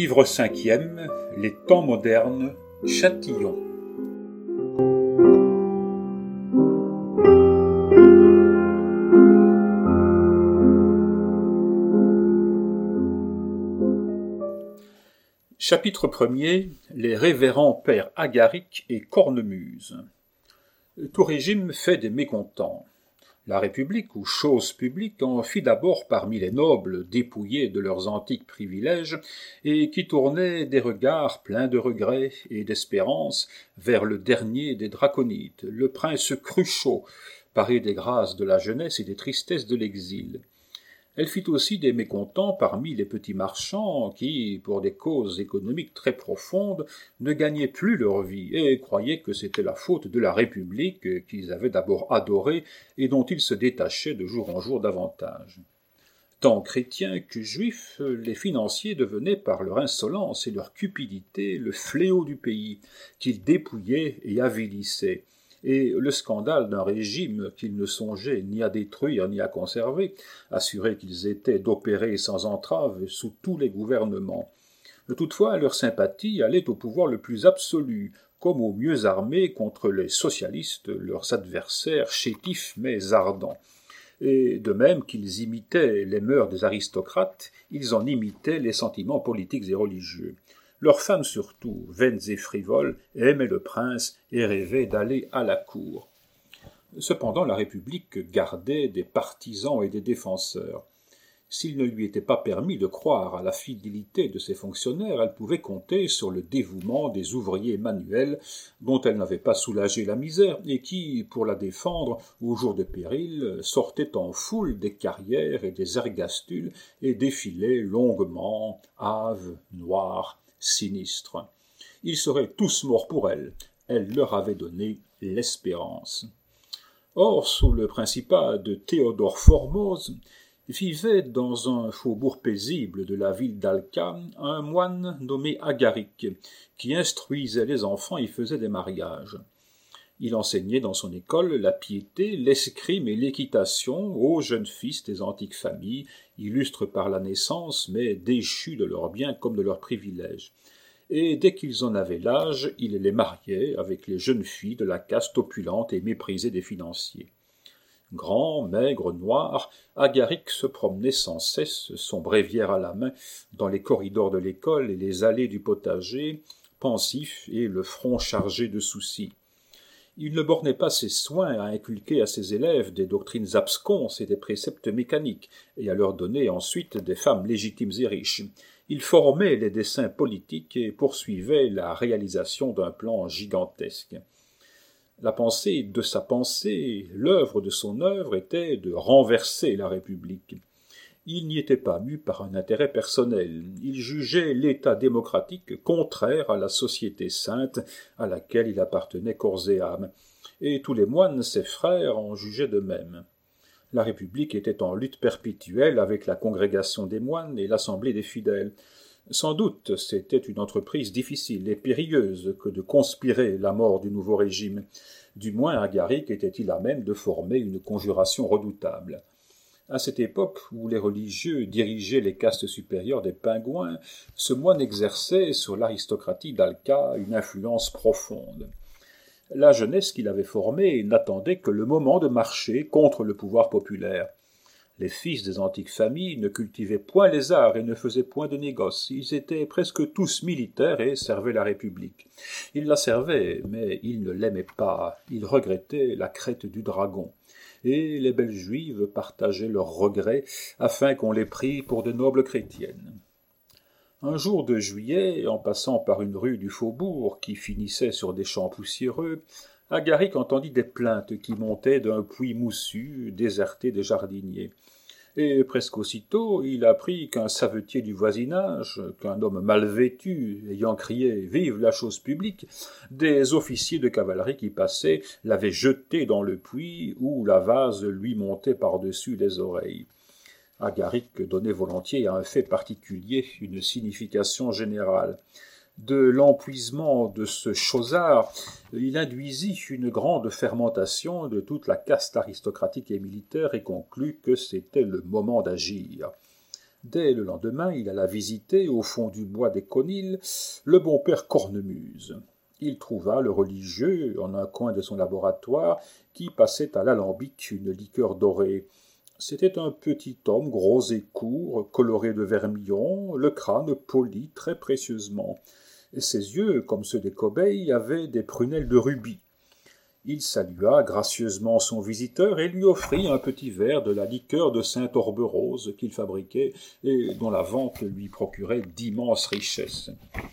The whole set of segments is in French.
Livre 5e, Les temps modernes, Châtillon. Chapitre 1er, les révérends pères Agaric et Cornemuse. Tout régime fait des mécontents. La République, ou chose publique, en fit d'abord parmi les nobles dépouillés de leurs antiques privilèges et qui tournaient des regards pleins de regrets et d'espérance vers le dernier des draconites, le prince Cruchot, paré des grâces de la jeunesse et des tristesses de l'exil. Elle fit aussi des mécontents parmi les petits marchands qui, pour des causes économiques très profondes, ne gagnaient plus leur vie et croyaient que c'était la faute de la République qu'ils avaient d'abord adorée et dont ils se détachaient de jour en jour davantage. Tant chrétiens que juifs, les financiers devenaient par leur insolence et leur cupidité le fléau du pays, qu'ils dépouillaient et avilissaient. Et le scandale d'un régime qu'ils ne songeaient ni à détruire ni à conserver assurait qu'ils étaient d'opérer sans entrave sous tous les gouvernements. Toutefois, leur sympathie allait au pouvoir le plus absolu, comme au mieux armé contre les socialistes, leurs adversaires chétifs mais ardents. Et de même qu'ils imitaient les mœurs des aristocrates, ils en imitaient les sentiments politiques et religieux. Leurs femmes surtout, vaines et frivoles, aimaient le prince et rêvaient d'aller à la cour. Cependant, la République gardait des partisans et des défenseurs. S'il ne lui était pas permis de croire à la fidélité de ses fonctionnaires, elle pouvait compter sur le dévouement des ouvriers manuels dont elle n'avait pas soulagé la misère et qui, pour la défendre au jour de péril, sortaient en foule des carrières et des ergastules et défilaient longuement, hâves, noirs, sinistres. Ils seraient tous morts pour elle. Elle leur avait donné l'espérance. Or, sous le principat de Théodore Formose, vivait dans un faubourg paisible de la ville d'Alca un moine nommé Agaric, qui instruisait les enfants et faisait des mariages. Il enseignait dans son école la piété, l'escrime et l'équitation aux jeunes fils des antiques familles, illustres par la naissance, mais déchus de leurs biens comme de leurs privilèges. Et dès qu'ils en avaient l'âge, il les mariait avec les jeunes filles de la caste opulente et méprisée des financiers. Grand, maigre, noir, Agaric se promenait sans cesse, son bréviaire à la main, dans les corridors de l'école et les allées du potager, pensif et le front chargé de soucis. Il ne bornait pas ses soins à inculquer à ses élèves des doctrines absconses et des préceptes mécaniques, et à leur donner ensuite des femmes légitimes et riches. Il formait les desseins politiques et poursuivait la réalisation d'un plan gigantesque. La pensée de sa pensée, l'œuvre de son œuvre était de renverser la République. Il n'y était pas mu par un intérêt personnel. Il jugeait l'État démocratique contraire à la société sainte à laquelle il appartenait corps et âme. Et tous les moines, ses frères, en jugeaient de même. La République était en lutte perpétuelle avec la congrégation des moines et l'assemblée des fidèles. Sans doute, c'était une entreprise difficile et périlleuse que de conspirer la mort du nouveau régime. Du moins, Agaric était-il à même de former une conjuration redoutable. À cette époque où les religieux dirigeaient les castes supérieures des pingouins, ce moine exerçait sur l'aristocratie d'Alca une influence profonde. La jeunesse qu'il avait formée n'attendait que le moment de marcher contre le pouvoir populaire. Les fils des antiques familles ne cultivaient point les arts et ne faisaient point de négoce. Ils étaient presque tous militaires et servaient la République. Ils la servaient, mais ils ne l'aimaient pas. Ils regrettaient la crête du dragon. Et les belles juives partageaient leurs regrets afin qu'on les prît pour de nobles chrétiennes. Un jour de juillet, en passant par une rue du faubourg qui finissait sur des champs poussiéreux, Agaric entendit des plaintes qui montaient d'un puits moussu, déserté des jardiniers. Et presque aussitôt, il apprit qu'un savetier du voisinage, qu'un homme mal vêtu, ayant crié « Vive la chose publique !», des officiers de cavalerie qui passaient l'avaient jeté dans le puits où la vase lui montait par-dessus les oreilles. Agaric donnait volontiers à un fait particulier une signification générale. De l'empuisement de ce chosard, il induisit une grande fermentation de toute la caste aristocratique et militaire et conclut que c'était le moment d'agir. Dès le lendemain, il alla visiter, au fond du bois des Conils, le bon père Cornemuse. Il trouva le religieux en un coin de son laboratoire qui passait à l'alambic une liqueur dorée. C'était un petit homme gros et court, coloré de vermillon, le crâne poli très précieusement. Ses yeux, comme ceux des cobeilles, avaient des prunelles de rubis. Il salua gracieusement son visiteur et lui offrit un petit verre de la liqueur de Saint-Orberose qu'il fabriquait et dont la vente lui procurait d'immenses richesses.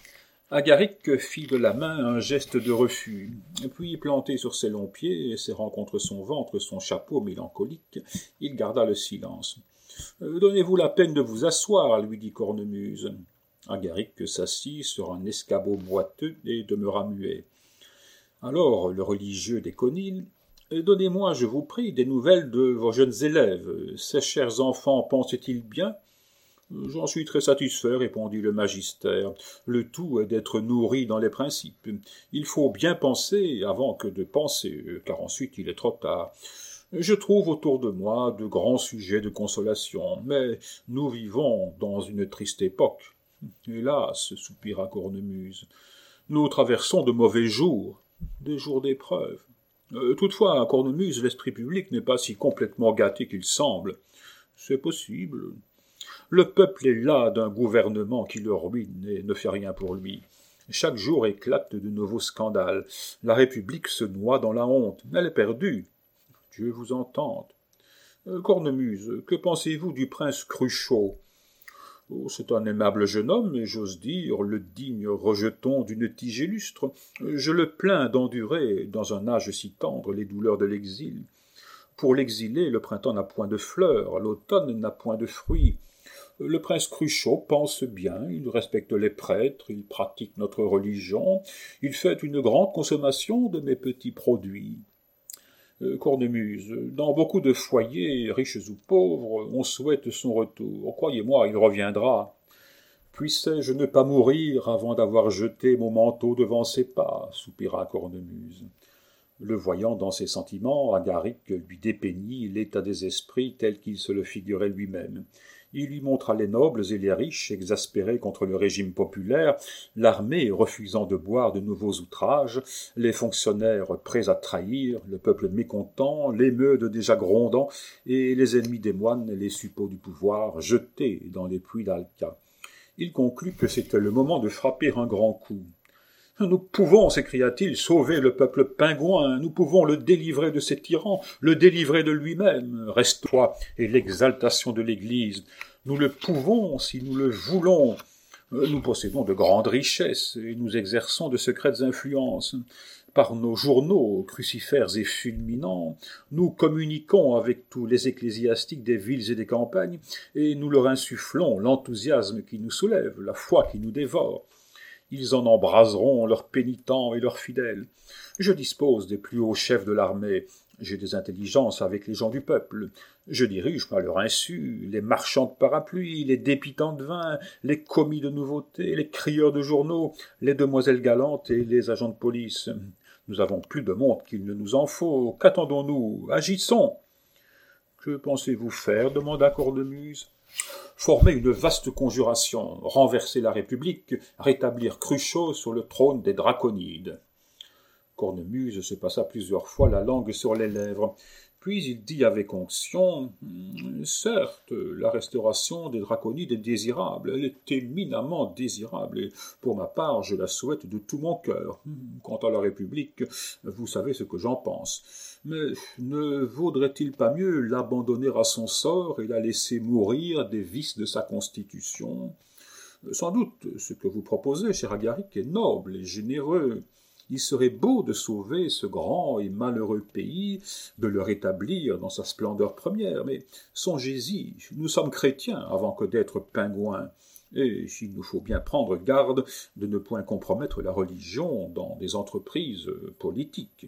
Agaric fit de la main un geste de refus, puis planté sur ses longs pieds et serrant contre son ventre son chapeau mélancolique, il garda le silence. « Donnez-vous la peine de vous asseoir, lui dit Cornemuse. Agaric s'assit sur un escabeau boiteux et demeura muet. Alors le religieux des Conils, donnez-moi, je vous prie, des nouvelles de vos jeunes élèves. Ces chers enfants pensent-ils bien? J'en suis très satisfait, répondit le magister. Le tout est d'être nourri dans les principes. Il faut bien penser avant que de penser, car ensuite il est trop tard. Je trouve autour de moi de grands sujets de consolation, mais nous vivons dans une triste époque. Hélas, soupira Cornemuse, nous traversons de mauvais jours. Des jours d'épreuve. Toutefois, à Cornemuse, l'esprit public n'est pas si complètement gâté qu'il semble. C'est possible. Le peuple est las d'un gouvernement qui le ruine et ne fait rien pour lui. Chaque jour éclatent de nouveaux scandales. La République se noie dans la honte. Elle est perdue. Dieu vous entende. Cornemuse, que pensez-vous du prince Cruchot? C'est un aimable jeune homme, et j'ose dire le digne rejeton d'une tige illustre. Je le plains d'endurer, dans un âge si tendre, les douleurs de l'exil. Pour l'exilé, le printemps n'a point de fleurs, l'automne n'a point de fruits. Le prince Cruchot pense bien, il respecte les prêtres, il pratique notre religion, il fait une grande consommation de mes petits produits. Cornemuse, dans beaucoup de foyers, riches ou pauvres, on souhaite son retour. Croyez-moi, il reviendra. Puissais-je ne pas mourir avant d'avoir jeté mon manteau devant ses pas, soupira Cornemuse. Le voyant dans ses sentiments, Agaric lui dépeignit l'état des esprits tel qu'il se le figurait lui-même. Il lui montra les nobles et les riches exaspérés contre le régime populaire, l'armée refusant de boire de nouveaux outrages, les fonctionnaires prêts à trahir, le peuple mécontent, l'émeute déjà grondant, et les ennemis des moines, les suppôts du pouvoir, jetés dans les puits d'Alca. Il conclut que c'était le moment de frapper un grand coup. « Nous pouvons, s'écria-t-il, sauver le peuple pingouin, nous pouvons le délivrer de ses tyrans, le délivrer de lui-même. Reste-toi et l'exaltation de l'Église. Nous le pouvons si nous le voulons. Nous possédons de grandes richesses et nous exerçons de secrètes influences. Par nos journaux, crucifères et fulminants, nous communiquons avec tous les ecclésiastiques des villes et des campagnes et nous leur insufflons l'enthousiasme qui nous soulève, la foi qui nous dévore. Ils en embraseront leurs pénitents et leurs fidèles. Je dispose des plus hauts chefs de l'armée. J'ai des intelligences avec les gens du peuple. Je dirige à leur insu les marchands de parapluies, les dépitants de vin, les commis de nouveautés, les crieurs de journaux, les demoiselles galantes et les agents de police. Nous avons plus de monde qu'il ne nous en faut. Qu'attendons-nous? Agissons. Que pensez-vous faire? Demanda Cornemuse. Former une vaste conjuration, renverser la République, rétablir Cruchot sur le trône des Draconides. Cornemuse se passa plusieurs fois la langue sur les lèvres, puis il dit avec onction « Certes, la restauration des Draconides est désirable, elle est éminemment désirable, et pour ma part, je la souhaite de tout mon cœur. Quant à la République, vous savez ce que j'en pense. Mais ne vaudrait-il pas mieux l'abandonner à son sort et la laisser mourir des vices de sa constitution? Sans doute, ce que vous proposez, cher Agaric, est noble et généreux. Il serait beau de sauver ce grand et malheureux pays, de le rétablir dans sa splendeur première, mais songez-y, nous sommes chrétiens avant que d'être pingouins, et il nous faut bien prendre garde de ne point compromettre la religion dans des entreprises politiques.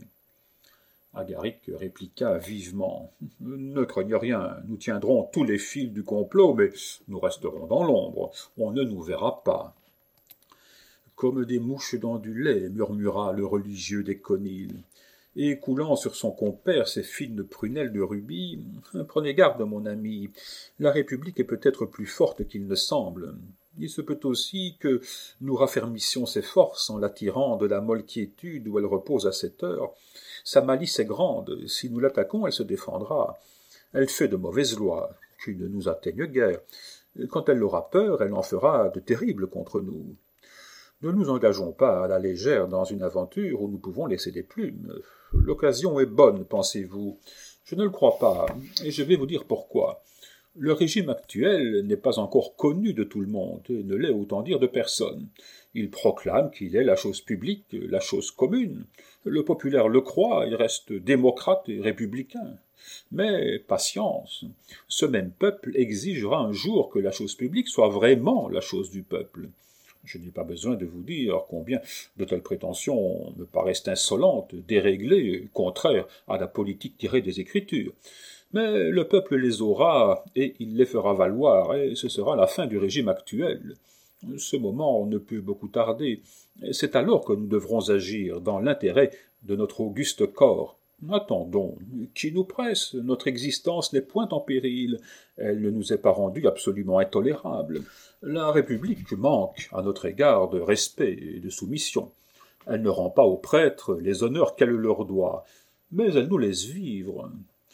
Agaric répliqua vivement. « Ne craignez rien, nous tiendrons tous les fils du complot, mais nous resterons dans l'ombre, on ne nous verra pas. » Comme des mouches dans du lait, murmura le religieux des Conils. et coulant sur son compère ses fines prunelles de rubis. « Prenez garde, mon ami, la République est peut-être plus forte qu'il ne semble. Il se peut aussi que nous raffermissions ses forces en l'attirant de la molle quiétude où elle repose à cette heure. Sa malice est grande, si nous l'attaquons, elle se défendra. Elle fait de mauvaises lois, qui ne nous atteignent guère. Quand elle aura peur, elle en fera de terribles contre nous. Ne nous engageons pas à la légère dans une aventure où nous pouvons laisser des plumes. L'occasion est bonne, pensez-vous? Je ne le crois pas, et je vais vous dire pourquoi. Le régime actuel n'est pas encore connu de tout le monde, et ne l'est autant dire de personne. Il proclame qu'il est la chose publique, la chose commune. Le populaire le croit, il reste démocrate et républicain. Mais patience, ce même peuple exigera un jour que la chose publique soit vraiment la chose du peuple. Je n'ai pas besoin de vous dire combien de telles prétentions me paraissent insolentes, déréglées, contraires à la politique tirée des Écritures. Mais le peuple les aura, et il les fera valoir, et ce sera la fin du régime actuel. Ce moment ne peut beaucoup tarder. C'est alors que nous devrons agir dans l'intérêt de notre auguste corps. Attendons, qui nous presse? Notre existence n'est point en péril. Elle ne nous est pas rendue absolument intolérable. La République manque à notre égard de respect et de soumission. Elle ne rend pas aux prêtres les honneurs qu'elle leur doit, mais elle nous laisse vivre.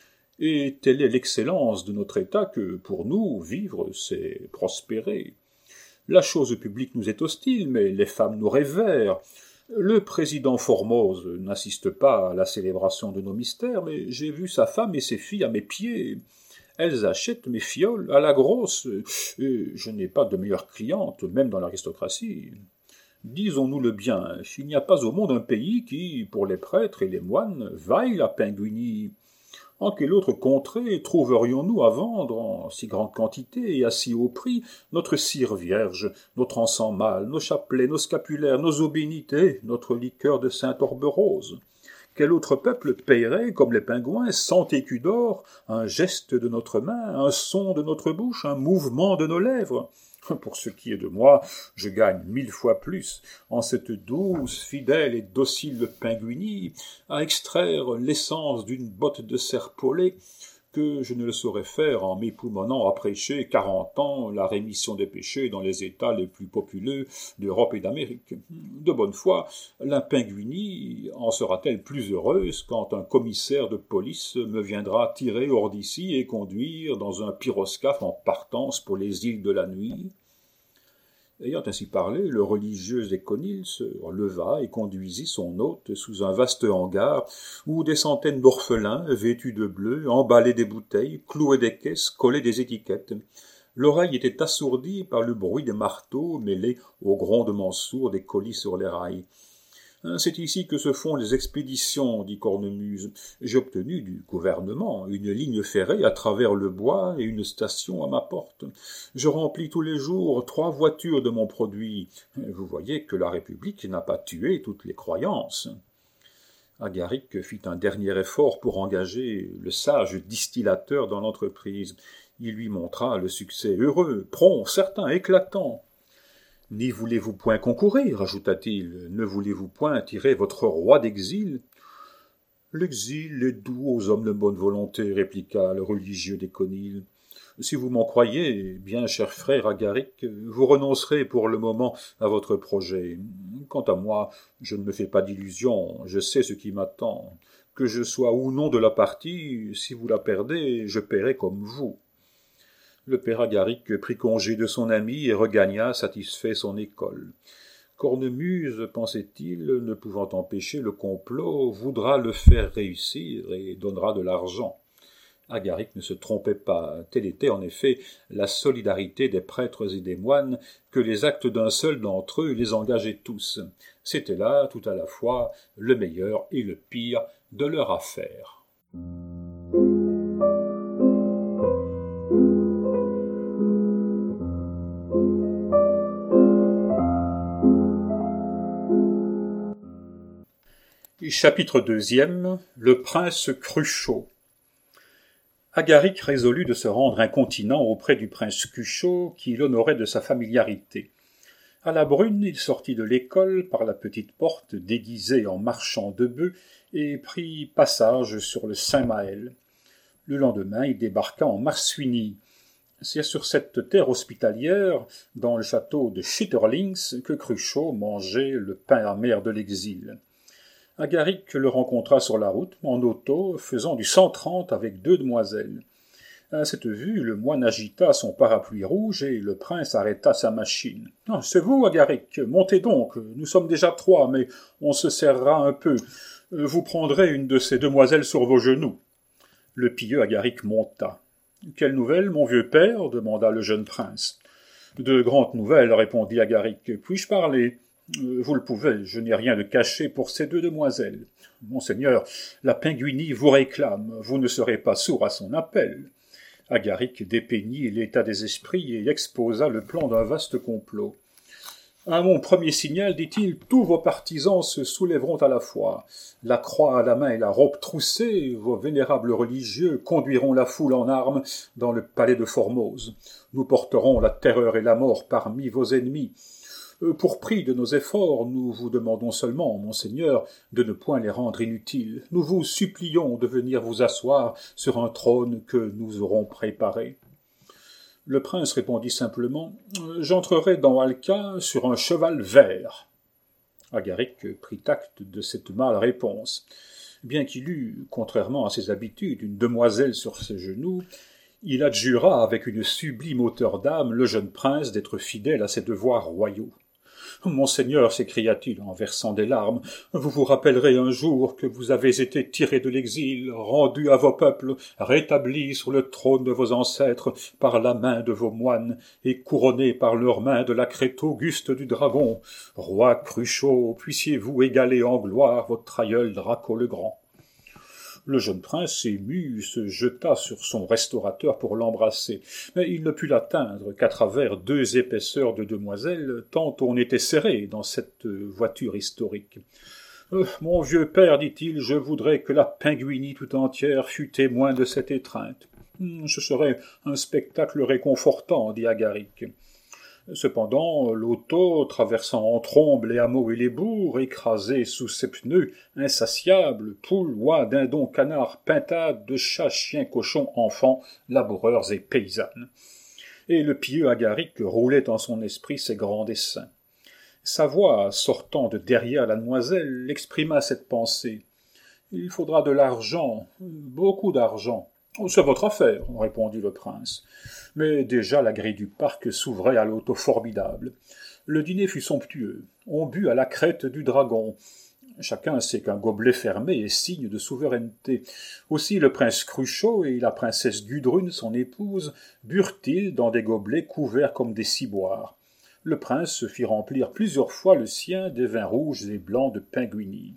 Et telle est l'excellence de notre État que, pour nous, vivre, c'est prospérer. La chose publique nous est hostile, mais les femmes nous révèrent. Le président Formose n'insiste pas à la célébration de nos mystères, mais j'ai vu sa femme et ses filles à mes pieds. Elles achètent mes fioles à la grosse, et je n'ai pas de meilleure cliente, même dans l'aristocratie. Disons-nous le bien, il n'y a pas au monde un pays qui, pour les prêtres et les moines, vaille la pinguinie. En quelle autre contrée trouverions-nous à vendre en si grande quantité et à si haut prix notre cire vierge, notre encens mâle, nos chapelets, nos scapulaires, nos eaux bénites et notre liqueur de Sainte-Orberose? Quel autre peuple paierait, comme les pingouins, 100 écus d'or, un geste de notre main, un son de notre bouche, un mouvement de nos lèvres? Pour ce qui est de moi, je gagne 1000 fois plus en cette douce, fidèle et docile pinguinie à extraire l'essence d'une botte de serpolet que je ne le saurais faire en m'époumonant à prêcher 40 ans la rémission des péchés dans les États les plus populeux d'Europe et d'Amérique. De bonne foi, la pinguinie en sera-t-elle plus heureuse quand un commissaire de police me viendra tirer hors d'ici et conduire dans un pyroscaphe en partance pour les îles de la nuit? Ayant ainsi parlé, le religieux Éconile se leva et conduisit son hôte sous un vaste hangar où des centaines d'orphelins, vêtus de bleu, emballaient des bouteilles, clouaient des caisses, collaient des étiquettes. L'oreille était assourdie par le bruit des marteaux mêlé au grondement sourd des colis sur les rails. « C'est ici que se font les expéditions, dit Cornemuse. J'ai obtenu du gouvernement une ligne ferrée à travers le bois et une station à ma porte. Je remplis tous les jours 3 voitures de mon produit. Vous voyez que la République n'a pas tué toutes les croyances. » Agaric fit un dernier effort pour engager le sage distillateur dans l'entreprise. Il lui montra le succès heureux, prompt, certain, éclatant. « N'y voulez-vous point concourir, ajouta-t-il, ne voulez-vous point tirer votre roi d'exil? »« L'exil est doux aux hommes de bonne volonté, répliqua le religieux d'Éconile. Si vous m'en croyez, bien cher frère Agaric, vous renoncerez pour le moment à votre projet. Quant à moi, je ne me fais pas d'illusions, je sais ce qui m'attend. Que je sois ou non de la partie, si vous la perdez, je paierai comme vous. » Le père Agaric prit congé de son ami et regagna satisfait son école. Cornemuse, pensait-il, ne pouvant empêcher le complot, voudra le faire réussir et donnera de l'argent. Agaric ne se trompait pas, telle était en effet la solidarité des prêtres et des moines, que les actes d'un seul d'entre eux les engageaient tous. C'était là, tout à la fois, le meilleur et le pire de leur affaire. Chapitre 2. Le prince Cruchot. Agaric résolut de se rendre incontinent auprès du prince Cruchot, qui l'honorait de sa familiarité. À la brune, il sortit de l'école par la petite porte déguisé en marchand de bœufs et prit passage sur le Saint-Maël. Le lendemain, il débarqua en Marsouinie. C'est sur cette terre hospitalière, dans le château de Schitterlings, que Cruchot mangeait le pain amer de l'exil. Agaric le rencontra sur la route, en auto, faisant du 130 avec 2 demoiselles. À cette vue, le moine agita son parapluie rouge et le prince arrêta sa machine. « C'est vous, Agaric, montez donc, nous sommes déjà 3, mais on se serrera un peu. Vous prendrez une de ces demoiselles sur vos genoux. » Le pieux Agaric monta. « Quelle nouvelle, mon vieux père ?» demanda le jeune prince. « De grandes nouvelles, répondit Agaric. Puis-je parler ? Vous le pouvez, je n'ai rien de caché pour ces 2 demoiselles. Monseigneur, la Pinguinie vous réclame, vous ne serez pas sourd à son appel. » Agaric dépeignit l'état des esprits et exposa le plan d'un vaste complot. « À mon premier signal, dit-il, tous vos partisans se soulèveront à la fois. La croix à la main et la robe troussée, vos vénérables religieux conduiront la foule en armes dans le palais de Formose. Nous porterons la terreur et la mort parmi vos ennemis. Pour prix de nos efforts, nous vous demandons seulement, monseigneur, de ne point les rendre inutiles. Nous vous supplions de venir vous asseoir sur un trône que nous aurons préparé. » Le prince répondit simplement « J'entrerai dans Alca sur un cheval vert. » Agaric prit acte de cette mâle réponse. Bien qu'il eût, contrairement à ses habitudes, une demoiselle sur ses genoux, il adjura avec une sublime hauteur d'âme le jeune prince d'être fidèle à ses devoirs royaux. « Monseigneur, s'écria-t-il en versant des larmes, vous vous rappellerez un jour que vous avez été tiré de l'exil, rendu à vos peuples, rétabli sur le trône de vos ancêtres par la main de vos moines et couronné par leurs mains de la crête auguste du dragon. Roi Cruchot, puissiez-vous égaler en gloire votre aïeul Draco le Grand. » Le jeune prince, ému, se jeta sur son restaurateur pour l'embrasser, mais il ne put l'atteindre qu'à travers 2 épaisseurs de demoiselles, tant on était serré dans cette voiture historique. « Mon vieux père, dit-il, je voudrais que la Pinguinie tout entière fût témoin de cette étreinte. »« Ce serait un spectacle réconfortant, dit Agaric. » Cependant, l'auto, traversant en trombe les hameaux et les bourgs, écrasé sous ses pneus, insatiable, poules, oies, dindons, canards, pintades, de chats, chiens, cochons, enfants, laboureurs et paysannes. Et le pieux Agaric roulait en son esprit ses grands desseins. Sa voix, sortant de derrière la demoiselle, exprima cette pensée. « Il faudra de l'argent, beaucoup d'argent. »« C'est votre affaire, » répondit le prince. Mais déjà la grille du parc s'ouvrait à l'auto formidable. Le dîner fut somptueux. On but à la crête du dragon. Chacun sait qu'un gobelet fermé est signe de souveraineté. Aussi le prince Cruchot et la princesse Gudrune, son épouse, burent-ils dans des gobelets couverts comme des ciboires. Le prince se fit remplir plusieurs fois le sien des vins rouges et blancs de Pinguinie.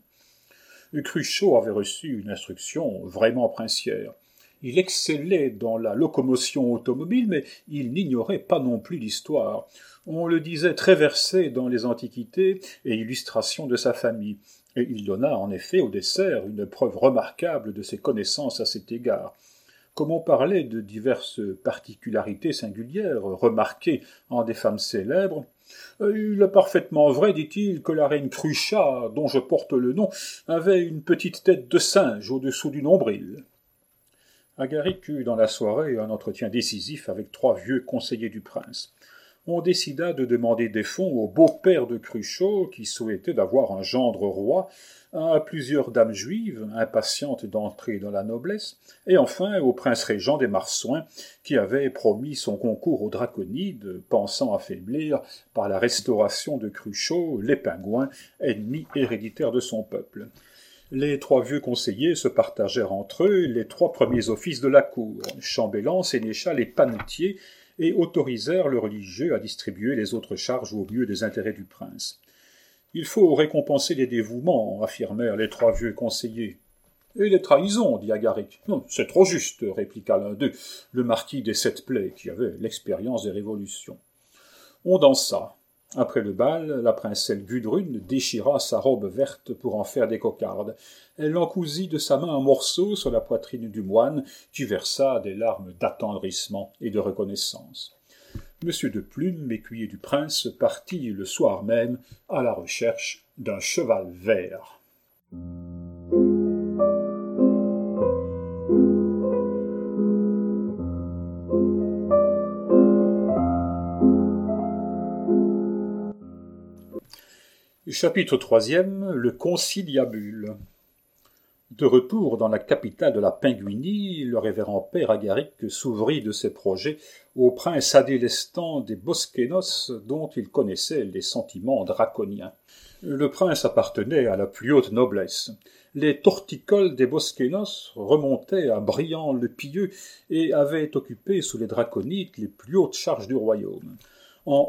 Cruchot avait reçu une instruction vraiment princière. Il excellait dans la locomotion automobile, mais il n'ignorait pas non plus l'histoire. On le disait très versé dans les antiquités et illustrations de sa famille, et il donna en effet au dessert une preuve remarquable de ses connaissances à cet égard. Comme on parlait de diverses particularités singulières remarquées en des femmes célèbres, « Il est parfaitement vrai, dit-il, que la reine Crucha, dont je porte le nom, avait une petite tête de singe au-dessous du nombril. » Agaric eut dans la soirée un entretien décisif avec 3 vieux conseillers du prince. On décida de demander des fonds au beau-père de Cruchot, qui souhaitait d'avoir un gendre roi, à plusieurs dames juives, impatientes d'entrer dans la noblesse, et enfin au prince régent des Marsouins, qui avait promis son concours aux Draconides, pensant affaiblir, par la restauration de Cruchot, les Pingouins, ennemis héréditaires de son peuple. Les 3 vieux conseillers se partagèrent entre eux les 3 premiers offices de la cour, chambellan, sénéchal et panetier, et autorisèrent le religieux à distribuer les autres charges au mieux des intérêts du prince. « Il faut récompenser les dévouements, » affirmèrent les 3 vieux conseillers. « Et les trahisons, » dit Agaric. « C'est trop juste, » répliqua l'un d'eux, le marquis des 7 plaies, qui avait l'expérience des révolutions. On dansa. Après le bal, la princesse Gudrune déchira sa robe verte pour en faire des cocardes. Elle en cousit de sa main un morceau sur la poitrine du moine, qui versa des larmes d'attendrissement et de reconnaissance. M. de Plume, écuyer du prince, partit le soir même à la recherche d'un cheval vert. Chapitre 3e. Le conciliabule. De retour dans la capitale de la Pinguinie, le révérend père Agaric s'ouvrit de ses projets au prince Adélestan des Bosquenos, dont il connaissait les sentiments draconiens. Le prince appartenait à la plus haute noblesse. Les torticoles des Bosquenos remontaient à Briand-le-Pieux et avaient occupé sous les draconites les plus hautes charges du royaume. En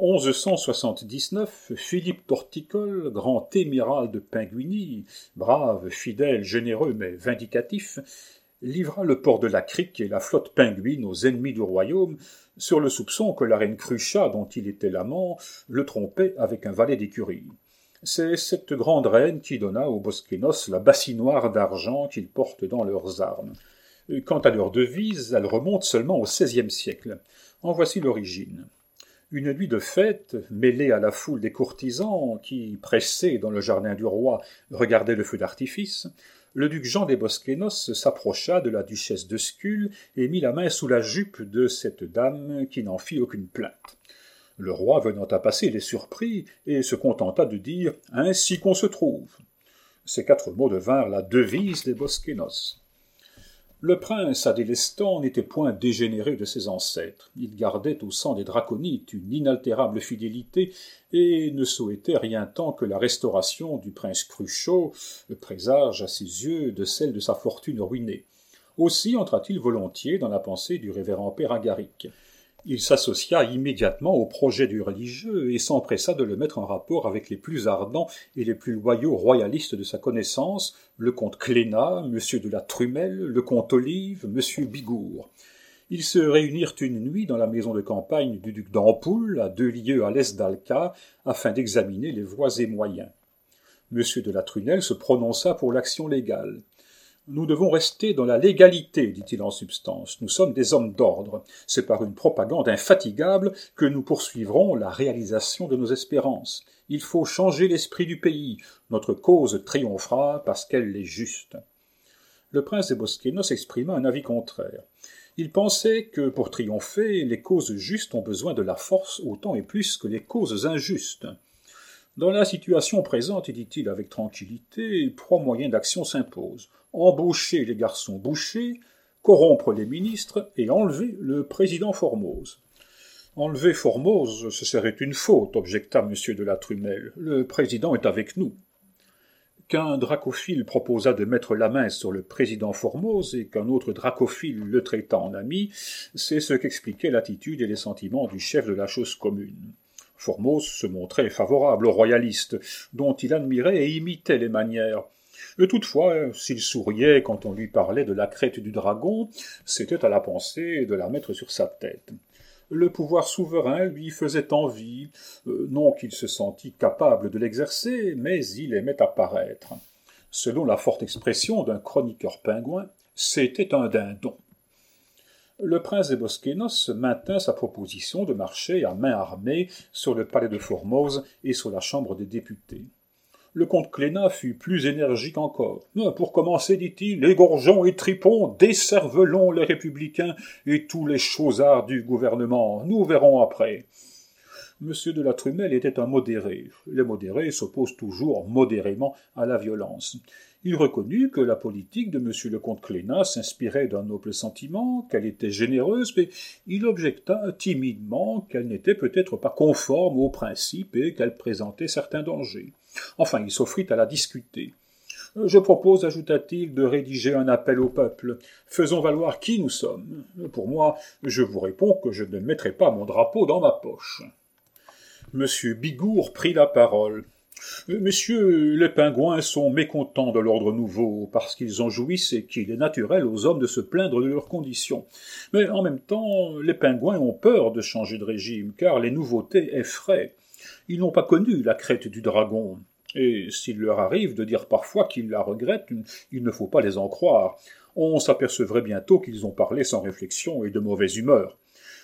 1179, Philippe Torticole, grand émiral de Pinguinie, brave, fidèle, généreux mais vindicatif, livra le port de la Crique et la flotte pinguine aux ennemis du royaume, sur le soupçon que la reine Crucha, dont il était l'amant, le trompait avec un valet d'écurie. C'est cette grande reine qui donna aux Bosquenos la bassinoire d'argent qu'ils portent dans leurs armes. Quant à leur devise, elle remonte seulement au XVIe siècle. En voici l'origine. Une nuit de fête, mêlée à la foule des courtisans qui, pressés dans le jardin du roi, regardaient le feu d'artifice, le duc Jean des Bosquenos s'approcha de la duchesse de Skull et mit la main sous la jupe de cette dame qui n'en fit aucune plainte. Le roi, venant à passer, les surprit et se contenta de dire « Ainsi qu'on se trouve ». Ces 4 mots devinrent la devise des Bosquenos. Le prince Adélestan n'était point dégénéré de ses ancêtres. Il gardait au sang des draconites une inaltérable fidélité et ne souhaitait rien tant que la restauration du prince Cruchot, le présage à ses yeux de celle de sa fortune ruinée. Aussi entra-t-il volontiers dans la pensée du révérend père Agaric. Il s'associa immédiatement au projet du religieux et s'empressa de le mettre en rapport avec les plus ardents et les plus loyaux royalistes de sa connaissance, le comte Clénat, M. de la Trumelle, le comte Olive, M. Bigourd. Ils se réunirent une nuit dans la maison de campagne du duc d'Ampoule, à 2 lieues à l'est d'Alca, afin d'examiner les voies et moyens. M. de la Trunelle se prononça pour l'action légale. Nous devons rester dans la légalité, dit-il en substance. Nous sommes des hommes d'ordre. C'est par une propagande infatigable que nous poursuivrons la réalisation de nos espérances. Il faut changer l'esprit du pays. Notre cause triomphera parce qu'elle est juste. Le prince des Bosquenos exprima un avis contraire. Il pensait que, pour triompher, les causes justes ont besoin de la force autant et plus que les causes injustes. Dans la situation présente, dit-il avec tranquillité, 3 moyens d'action s'imposent. Embaucher les garçons bouchers, corrompre les ministres et enlever le président Formose. Enlever Formose, ce serait une faute, objecta M. de la Trumelle. Le président est avec nous. Qu'un dracophile proposa de mettre la main sur le président Formose et qu'un autre dracophile le traita en ami, c'est ce qu'expliquait l'attitude et les sentiments du chef de la chose commune. Formose se montrait favorable aux royalistes, dont il admirait et imitait les manières. Toutefois, s'il souriait quand on lui parlait de la crête du dragon, c'était à la pensée de la mettre sur sa tête. Le pouvoir souverain lui faisait envie, non qu'il se sentît capable de l'exercer, mais il aimait apparaître. Selon la forte expression d'un chroniqueur pingouin, c'était un dindon. Le prince des Bosquenos maintint sa proposition de marcher à main armée sur le palais de Formose et sur la chambre des députés. Le comte Clénat fut plus énergique encore. « Pour commencer, dit-il, égorgeons et tripons, décervelons les républicains et tous les chausards du gouvernement. Nous verrons après. » M. de la Trumelle était un modéré. Les modérés s'opposent toujours modérément à la violence. Il reconnut que la politique de M. le comte Clénat s'inspirait d'un noble sentiment, qu'elle était généreuse, mais il objecta timidement qu'elle n'était peut-être pas conforme aux principes et qu'elle présentait certains dangers. Enfin, il s'offrit à la discuter. « Je propose, ajouta-t-il, de rédiger un appel au peuple. Faisons valoir qui nous sommes. Pour moi, je vous réponds que je ne mettrai pas mon drapeau dans ma poche. » M. Bigourd prit la parole. « Messieurs, les pingouins sont mécontents de l'ordre nouveau, parce qu'ils en jouissent et qu'il est naturel aux hommes de se plaindre de leurs conditions. Mais en même temps, les pingouins ont peur de changer de régime, car les nouveautés effraient. Ils n'ont pas connu la crête du dragon, et s'il leur arrive de dire parfois qu'ils la regrettent, il ne faut pas les en croire. On s'apercevrait bientôt qu'ils ont parlé sans réflexion et de mauvaise humeur.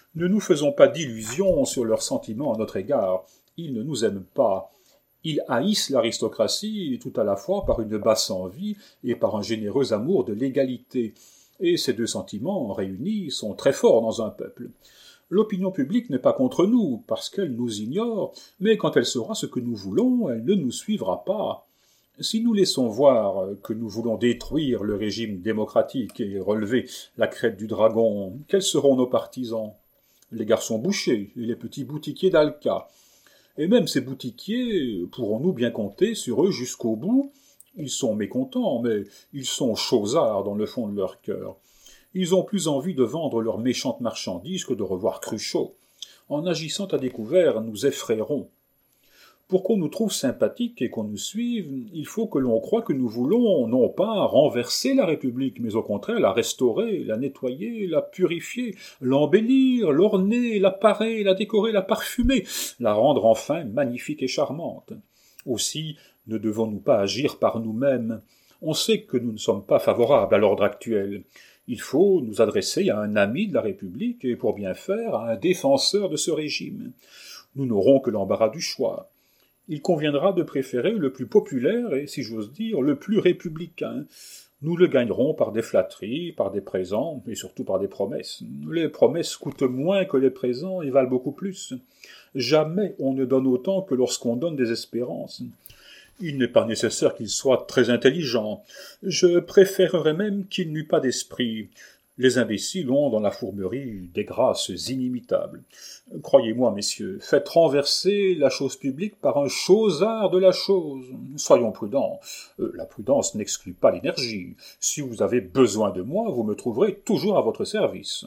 Ne nous faisons pas d'illusions sur leurs sentiments à notre égard. Ils ne nous aiment pas. Ils haïssent l'aristocratie tout à la fois par une basse envie et par un généreux amour de l'égalité. Et ces deux sentiments réunis sont très forts dans un peuple. L'opinion publique n'est pas contre nous, parce qu'elle nous ignore, mais quand elle saura ce que nous voulons, elle ne nous suivra pas. Si nous laissons voir que nous voulons détruire le régime démocratique et relever la crête du dragon, quels seront nos partisans ? Les garçons bouchers et les petits boutiquiers d'Alca. Et même ces boutiquiers, pourrons-nous bien compter sur eux jusqu'au bout ? Ils sont mécontents, mais ils sont chausards dans le fond de leur cœur. Ils ont plus envie de vendre leurs méchantes marchandises que de revoir Cruchot. En agissant à découvert, nous effrayerons. Pour qu'on nous trouve sympathiques et qu'on nous suive, il faut que l'on croie que nous voulons non pas renverser la République, mais au contraire la restaurer, la nettoyer, la purifier, l'embellir, l'orner, la parer, la décorer, la parfumer, la rendre enfin magnifique et charmante. Aussi, ne devons-nous pas agir par nous-mêmes. On sait que nous ne sommes pas favorables à l'ordre actuel. Il faut nous adresser à un ami de la République et, pour bien faire, à un défenseur de ce régime. Nous n'aurons que l'embarras du choix. Il conviendra de préférer le plus populaire et, si j'ose dire, le plus républicain. Nous le gagnerons par des flatteries, par des présents et surtout par des promesses. Les promesses coûtent moins que les présents et valent beaucoup plus. Jamais on ne donne autant que lorsqu'on donne des espérances. Il n'est pas nécessaire qu'il soit très intelligent. Je préférerais même qu'il n'eût pas d'esprit. Les imbéciles ont dans la fourberie des grâces inimitables. Croyez-moi, messieurs, faites renverser la chose publique par un chausard de la chose. Soyons prudents. La prudence n'exclut pas l'énergie. Si vous avez besoin de moi, vous me trouverez toujours à votre service.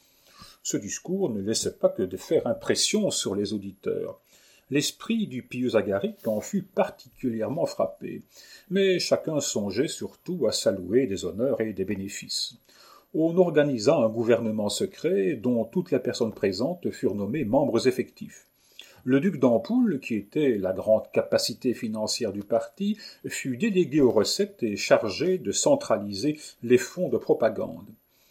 Ce discours ne laissait pas que de faire impression sur les auditeurs. L'esprit du pieux Agaric en fut particulièrement frappé, mais chacun songeait surtout à s'allouer des honneurs et des bénéfices. On organisa un gouvernement secret dont toutes les personnes présentes furent nommées membres effectifs. Le duc d'Ampoule, qui était la grande capacité financière du parti, fut délégué aux recettes et chargé de centraliser les fonds de propagande.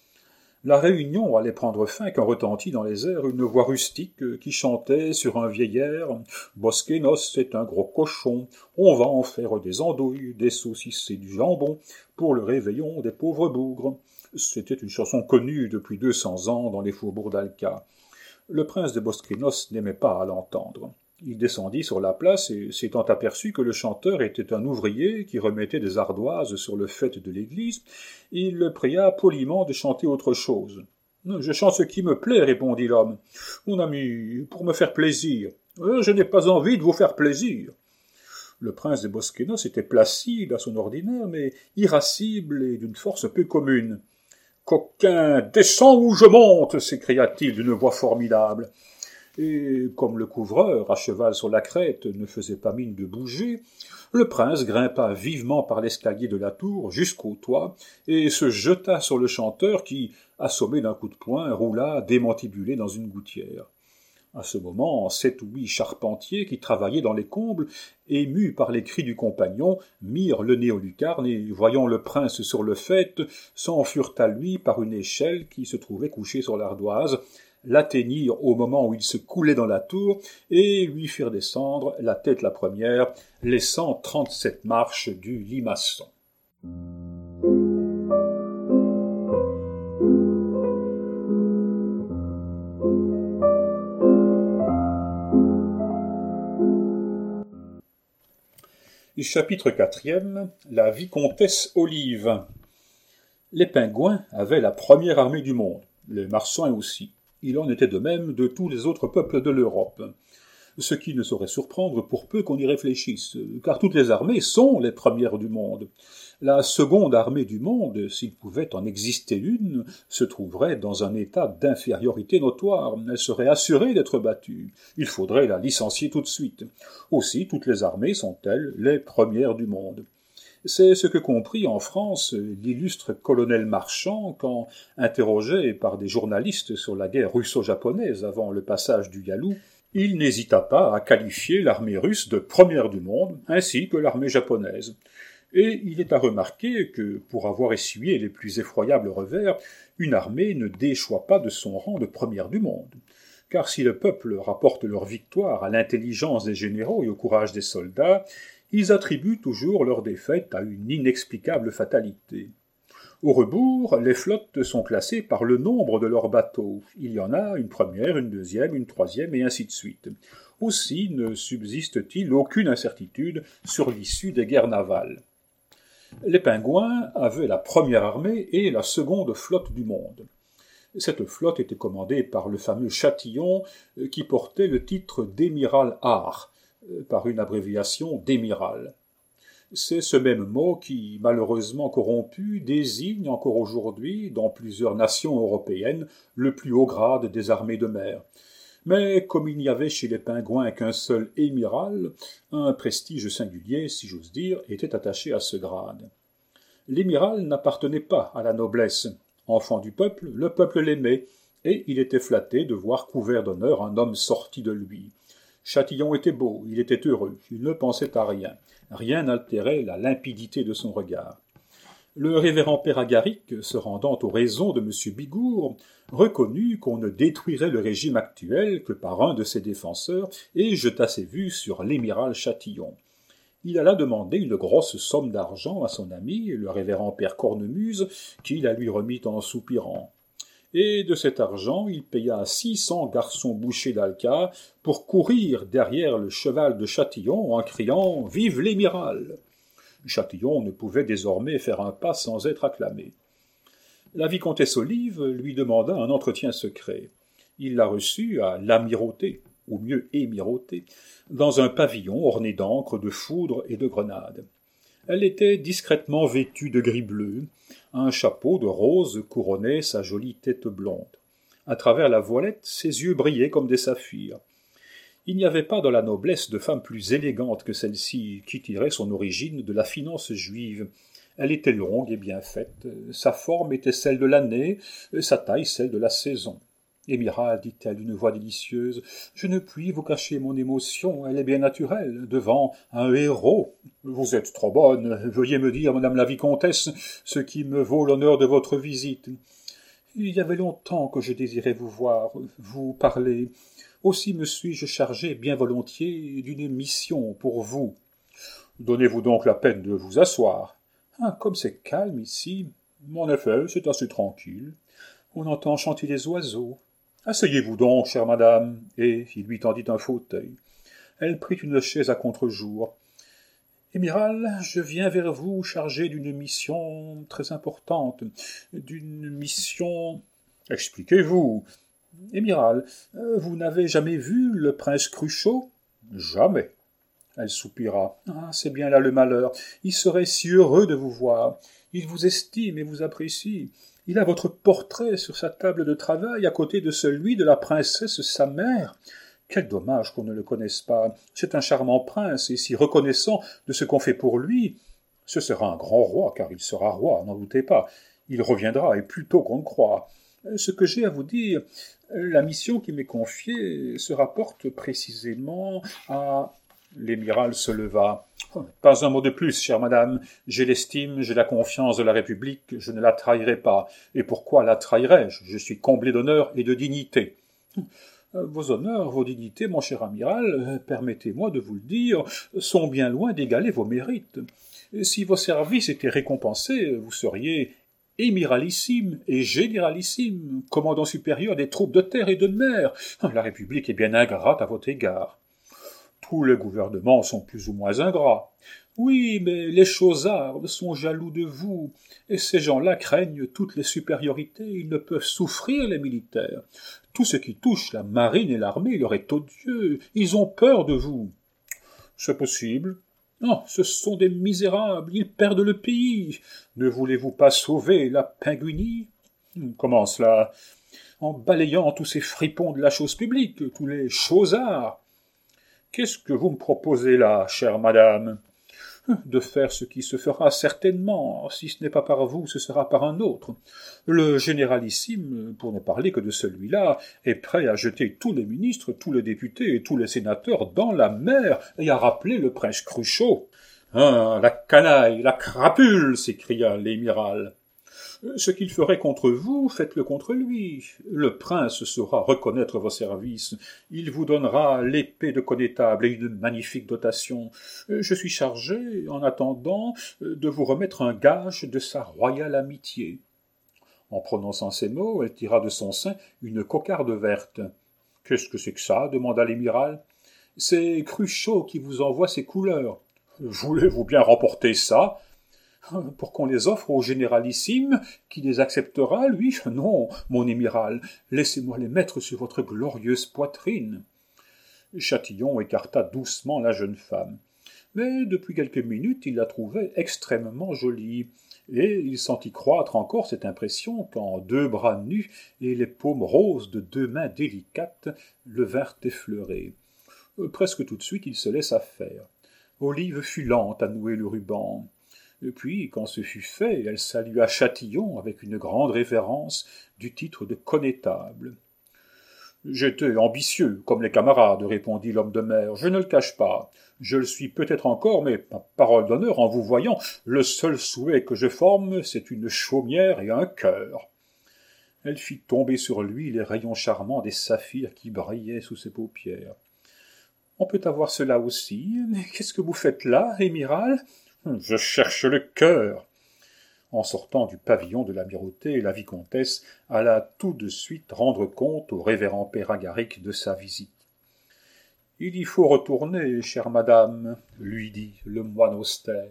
La réunion allait prendre fin quand retentit dans les airs une voix rustique qui chantait sur un vieil air « Bosquenos, c'est un gros cochon, on va en faire des andouilles, des saucisses et du jambon pour le réveillon des pauvres bougres ». C'était une chanson connue depuis 200 ans dans les faubourgs d'Alca. Le prince de Bosquenos n'aimait pas à l'entendre. Il descendit sur la place et, s'étant aperçu que le chanteur était un ouvrier qui remettait des ardoises sur le faîte de l'église, il le pria poliment de chanter autre chose. « Je chante ce qui me plaît, répondit l'homme. « Mon ami, pour me faire plaisir. Je n'ai pas envie de vous faire plaisir. » Le prince de Bosquenos était placide à son ordinaire, mais irascible et d'une force peu commune. « Coquin, descends ou je monte !» s'écria-t-il d'une voix formidable. Et comme le couvreur, à cheval sur la crête, ne faisait pas mine de bouger, le prince grimpa vivement par l'escalier de la tour jusqu'au toit et se jeta sur le chanteur qui, assommé d'un coup de poing, roula démantibulé dans une gouttière. À ce moment, 7 ou 8 charpentiers qui travaillaient dans les combles, émus par les cris du compagnon, mirent le nez aux lucarnes et, voyant le prince sur le faîte, s'enfurent à lui par une échelle qui se trouvait couchée sur l'ardoise, l'atteignirent au moment où il se coulait dans la tour et lui firent descendre, la tête la première, les 137 marches du limaçon. Chapitre 4e. La vicomtesse Olive. Les Pingouins avaient la première armée du monde, les Marsouins aussi. Il en était de même de tous les autres peuples de l'Europe. Ce qui ne saurait surprendre pour peu qu'on y réfléchisse, car toutes les armées sont les premières du monde. La seconde armée du monde, s'il pouvait en exister une, se trouverait dans un état d'infériorité notoire. Elle serait assurée d'être battue. Il faudrait la licencier tout de suite. Aussi, toutes les armées sont-elles les premières du monde. C'est ce que comprit en France l'illustre colonel Marchand quand, interrogé par des journalistes sur la guerre russo-japonaise avant le passage du Yalu, il n'hésita pas à qualifier l'armée russe de première du monde, ainsi que l'armée japonaise. Et il est à remarquer que, pour avoir essuyé les plus effroyables revers, une armée ne déchoit pas de son rang de première du monde. Car si le peuple rapporte leur victoire à l'intelligence des généraux et au courage des soldats, ils attribuent toujours leur défaite à une inexplicable fatalité. Au rebours, les flottes sont classées par le nombre de leurs bateaux. Il y en a une première, une deuxième, une troisième, et ainsi de suite. Aussi ne subsiste-t-il aucune incertitude sur l'issue des guerres navales. Les Pingouins avaient la première armée et la seconde flotte du monde. Cette flotte était commandée par le fameux Chatillon, qui portait le titre d'émiral art, par une abréviation d'émiral. C'est ce même mot qui, malheureusement corrompu, désigne encore aujourd'hui, dans plusieurs nations européennes, le plus haut grade des armées de mer. Mais comme il n'y avait chez les Pingouins qu'un seul émiral, un prestige singulier, si j'ose dire, était attaché à ce grade. L'émiral n'appartenait pas à la noblesse. Enfant du peuple, le peuple l'aimait, et il était flatté de voir couvert d'honneur un homme sorti de lui. Chatillon était beau, il était heureux, il ne pensait à rien. Rien n'altérait la limpidité de son regard. Le révérend père Agaric, se rendant aux raisons de M. Bigourd, reconnut qu'on ne détruirait le régime actuel que par un de ses défenseurs et jeta ses vues sur l'émiral Chatillon. Il alla demander une grosse somme d'argent à son ami, le révérend père Cornemuse, qui la lui remit en soupirant. Et de cet argent, il paya 600 garçons bouchers d'Alca pour courir derrière le cheval de Chatillon en criant « Vive l'émiral !» Chatillon ne pouvait désormais faire un pas sans être acclamé. La vicomtesse Olive lui demanda un entretien secret. Il la reçut à l'amirauté, ou mieux émirauté, dans un pavillon orné d'encre, de foudre et de grenades. Elle était discrètement vêtue de gris bleu, un chapeau de rose couronnait sa jolie tête blonde. À travers la voilette, ses yeux brillaient comme des saphirs. Il n'y avait pas dans la noblesse de femme plus élégante que celle-ci, qui tirait son origine de la finance juive. Elle était longue et bien faite, sa forme était celle de l'année, sa taille celle de la saison. « Émiral, dit-elle d'une voix délicieuse, je ne puis vous cacher mon émotion, elle est bien naturelle, devant un héros. Vous êtes trop bonne, veuillez me dire, madame la vicomtesse, ce qui me vaut l'honneur de votre visite. Il y avait longtemps que je désirais vous voir, vous parler. Aussi me suis-je chargé bien volontiers d'une mission pour vous. Donnez-vous donc la peine de vous asseoir. Ah, comme c'est calme ici. En effet, c'est assez tranquille. On entend chanter les oiseaux. Asseyez-vous donc, chère madame, et il lui tendit un fauteuil. Elle prit une chaise à contre-jour. Émiral, je viens vers vous chargé d'une mission très importante, d'une mission... Expliquez-vous. Émiral, vous n'avez jamais vu le prince Cruchot? Jamais. Elle soupira. Ah, c'est bien là le malheur. Il serait si heureux de vous voir. Il vous estime et vous apprécie. Il a votre portrait sur sa table de travail à côté de celui de la princesse sa mère. Quel dommage qu'on ne le connaisse pas. C'est un charmant prince et si reconnaissant de ce qu'on fait pour lui. Ce sera un grand roi, car il sera roi, n'en doutez pas. Il reviendra, et plus tôt qu'on ne croit. Ce que j'ai à vous dire, la mission qui m'est confiée se rapporte précisément à... L'émiral se leva. « Pas un mot de plus, chère madame. J'ai l'estime, j'ai la confiance de la République, je ne la trahirai pas. Et pourquoi la trahirais-je? Je suis comblé d'honneur et de dignité. » Vos honneurs, vos dignités, mon cher amiral, permettez-moi de vous le dire, sont bien loin d'égaler vos mérites. Si vos services étaient récompensés, vous seriez émiralissime et généralissime, commandant supérieur des troupes de terre et de mer. La République est bien ingrate à votre égard. Tous les gouvernements sont plus ou moins ingrats. Oui, mais les Chaussards sont jaloux de vous, et ces gens-là craignent toutes les supériorités, ils ne peuvent souffrir les militaires. Tout ce qui touche la marine et l'armée leur est odieux, ils ont peur de vous. C'est possible. Non, ce sont des misérables, ils perdent le pays. Ne voulez-vous pas sauver la Pinguinie? Comment cela? En balayant tous ces fripons de la chose publique, tous les Chaussards. Qu'est-ce que vous me proposez là, chère madame? De faire ce qui se fera certainement, si ce n'est pas par vous, ce sera par un autre. Le généralissime, pour ne parler que de celui-là, est prêt à jeter tous les ministres, tous les députés et tous les sénateurs dans la mer et à rappeler le prince Cruchot. « Hein, la canaille, la crapule !» s'écria l'amiral. « Ce qu'il ferait contre vous, faites-le contre lui. Le prince saura reconnaître vos services. Il vous donnera l'épée de connétable et une magnifique dotation. Je suis chargé, en attendant, de vous remettre un gage de sa royale amitié. » En prononçant ces mots, elle tira de son sein une cocarde verte. « Qu'est-ce que c'est que ça ?» demanda l'amiral. « C'est Cruchot qui vous envoie ces couleurs. »« Voulez-vous bien remporter ça ?» « Pour qu'on les offre au généralissime, qui les acceptera, lui ? Non, mon amiral, laissez-moi les mettre sur votre glorieuse poitrine. » Chatillon écarta doucement la jeune femme. Mais depuis quelques minutes, il la trouvait extrêmement jolie, et il sentit croître encore cette impression quand deux bras nus et les paumes roses de deux mains délicates le vinrent effleurer. Presque tout de suite, il se laissa faire. Olive fut lente à nouer le ruban. Et puis, quand ce fut fait, elle salua Chatillon avec une grande révérence du titre de connétable. « J'étais ambitieux, comme les camarades, » répondit l'homme de mer, « je ne le cache pas. Je le suis peut-être encore, mais, ma parole d'honneur, en vous voyant, le seul souhait que je forme, c'est une chaumière et un cœur. » Elle fit tomber sur lui les rayons charmants des saphirs qui brillaient sous ses paupières. « On peut avoir cela aussi. Mais qu'est-ce que vous faites là, amiral ? » « Je cherche le cœur. » En sortant du pavillon de l'amirauté, la vicomtesse alla tout de suite rendre compte au révérend père Agaric de sa visite. « Il y faut retourner, chère madame, » lui dit le moine austère.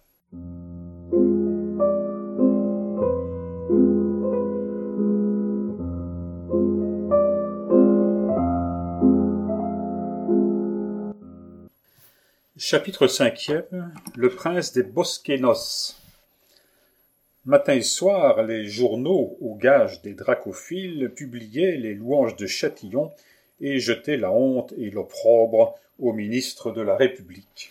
Chapitre 5e. Le prince des Bosquenos. Matin et soir, les journaux, au gage des dracophiles, publiaient les louanges de Chatillon et jetaient la honte et l'opprobre au ministre de la République.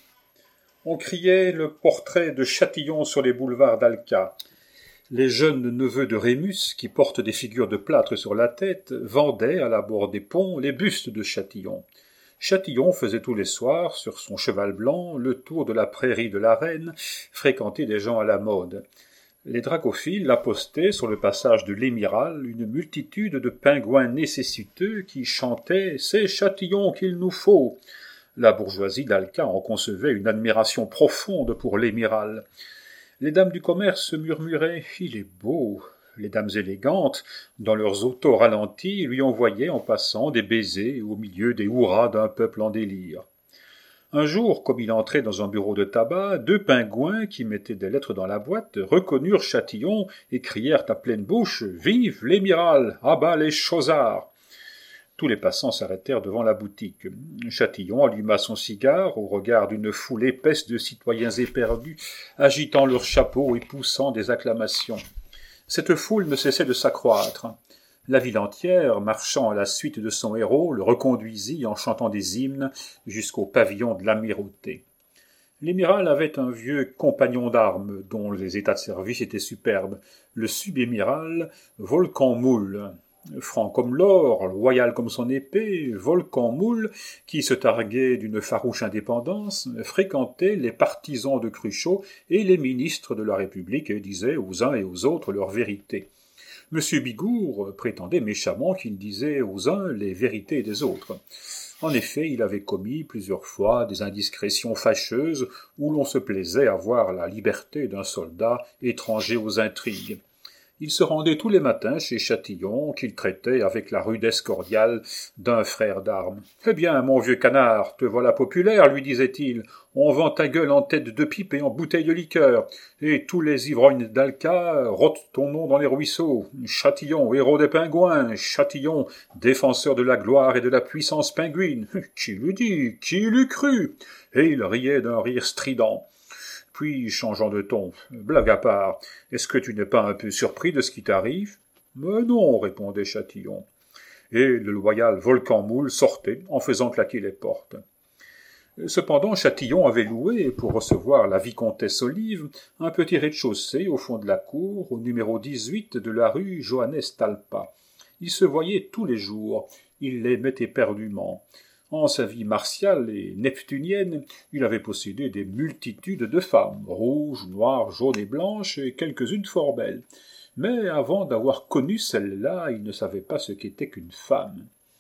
On criait le portrait de Chatillon sur les boulevards d'Alca. Les jeunes neveux de Rémus, qui portent des figures de plâtre sur la tête, vendaient à l'abord des ponts les bustes de Chatillon. Chatillon faisait tous les soirs, sur son cheval blanc, le tour de la prairie de la Reine, fréquenté des gens à la mode. Les dracophiles appostaient sur le passage de l'Émiral une multitude de pingouins nécessiteux qui chantaient « C'est Chatillon qu'il nous faut !» La bourgeoisie d'Alca en concevait une admiration profonde pour l'Émiral. Les dames du commerce murmuraient « Il est beau !» Les dames élégantes, dans leurs autos ralentis, lui envoyaient en passant des baisers au milieu des hurrahs d'un peuple en délire. Un jour, comme il entrait dans un bureau de tabac, deux pingouins qui mettaient des lettres dans la boîte reconnurent Chatillon et crièrent à pleine bouche « Vive l'Émiral! À bas les chausards !» Tous les passants s'arrêtèrent devant la boutique. Chatillon alluma son cigare au regard d'une foule épaisse de citoyens éperdus, agitant leurs chapeaux et poussant des acclamations. Cette foule ne cessait de s'accroître. La ville entière, marchant à la suite de son héros, le reconduisit en chantant des hymnes jusqu'au pavillon de l'amirauté. L'amiral avait un vieux compagnon d'armes dont les états de service étaient superbes, le subamiral Volcan Moule. Franc comme l'or, loyal comme son épée, Volcan Moule, qui se targuait d'une farouche indépendance, fréquentait les partisans de Cruchot et les ministres de la République et disait aux uns et aux autres leur vérité. M. Bigourd prétendait méchamment qu'il disait aux uns les vérités des autres. En effet, il avait commis plusieurs fois des indiscrétions fâcheuses où l'on se plaisait à voir la liberté d'un soldat étranger aux intrigues. Il se rendait tous les matins chez Chatillon, qu'il traitait avec la rudesse cordiale d'un frère d'armes. « Eh bien, mon vieux canard, te voilà populaire, lui disait-il. On vend ta gueule en tête de pipe et en bouteille de liqueur. Et tous les ivrognes d'Alca rotent ton nom dans les ruisseaux. Chatillon, héros des pingouins. Chatillon, défenseur de la gloire et de la puissance pingouine. Qui l'eût dit? Qui l'eût cru ?» Et il riait d'un rire strident. Puis, changeant de ton, « Blague à part, est-ce que tu n'es pas un peu surpris de ce qui t'arrive ?»« Mais non, » répondait Chatillon. Et le loyal Volcan Moule sortait en faisant claquer les portes. Cependant, Chatillon avait loué, pour recevoir la vicomtesse Olive, un petit rez-de-chaussée au fond de la cour, au numéro 18 de la rue Johannes Talpa. Ils se voyaient tous les jours, il l'aimait éperdument. En sa vie martiale et neptunienne, il avait possédé des multitudes de femmes, rouges, noires, jaunes et blanches, et quelques-unes fort belles. Mais avant d'avoir connu celle-là, il ne savait pas ce qu'était qu'une femme.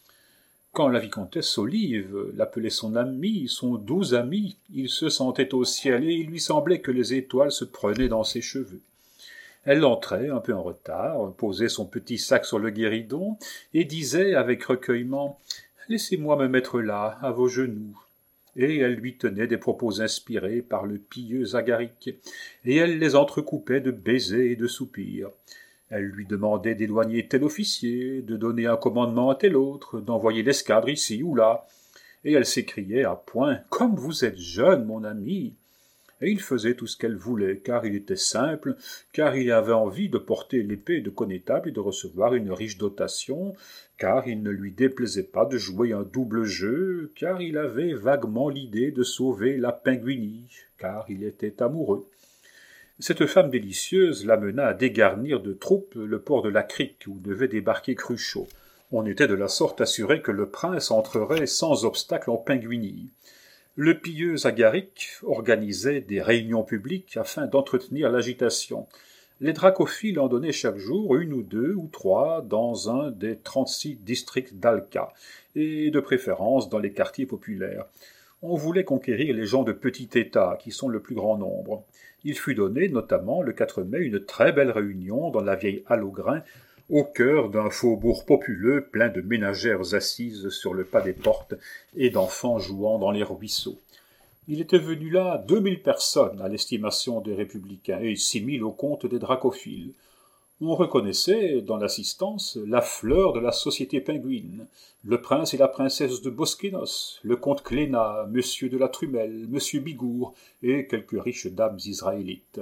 Quand la vicomtesse Olive l'appelait son ami, son doux ami, il se sentait au ciel et il lui semblait que les étoiles se prenaient dans ses cheveux. Elle entrait un peu en retard, posait son petit sac sur le guéridon et disait avec recueillement « Laissez-moi me mettre là, à vos genoux ». Et elle lui tenait des propos inspirés par le pieux Agaric, et elle les entrecoupait de baisers et de soupirs. Elle lui demandait d'éloigner tel officier, de donner un commandement à tel autre, d'envoyer l'escadre ici ou là, et elle s'écriait à point « Comme vous êtes jeune, mon ami !» Et il faisait tout ce qu'elle voulait, car il était simple, car il avait envie de porter l'épée de connétable et de recevoir une riche dotation, car il ne lui déplaisait pas de jouer un double jeu, car il avait vaguement l'idée de sauver la Pinguinie, car il était amoureux. Cette femme délicieuse l'amena à dégarnir de troupes le port de la Crique, où devait débarquer Cruchot. On était de la sorte assuré que le prince entrerait sans obstacle en Pinguinie. Le pieux Agaric organisait des réunions publiques afin d'entretenir l'agitation. Les dracophiles en donnaient chaque jour une ou deux ou trois dans un des 36 districts d'Alca, et de préférence dans les quartiers populaires. On voulait conquérir les gens de petit état, qui sont le plus grand nombre. Il fut donné, notamment, le 4 mai, une très belle réunion dans la vieille halle aux grains, au cœur d'un faubourg populeux plein de ménagères assises sur le pas des portes et d'enfants jouant dans les ruisseaux. Il était venu là 2000 personnes à l'estimation des républicains et 6000 au compte des dracophiles. On reconnaissait, dans l'assistance, la fleur de la société pingouine, le prince et la princesse de Bosquenos, le comte Cléna, monsieur de la Trumelle, monsieur Bigour et quelques riches dames israélites.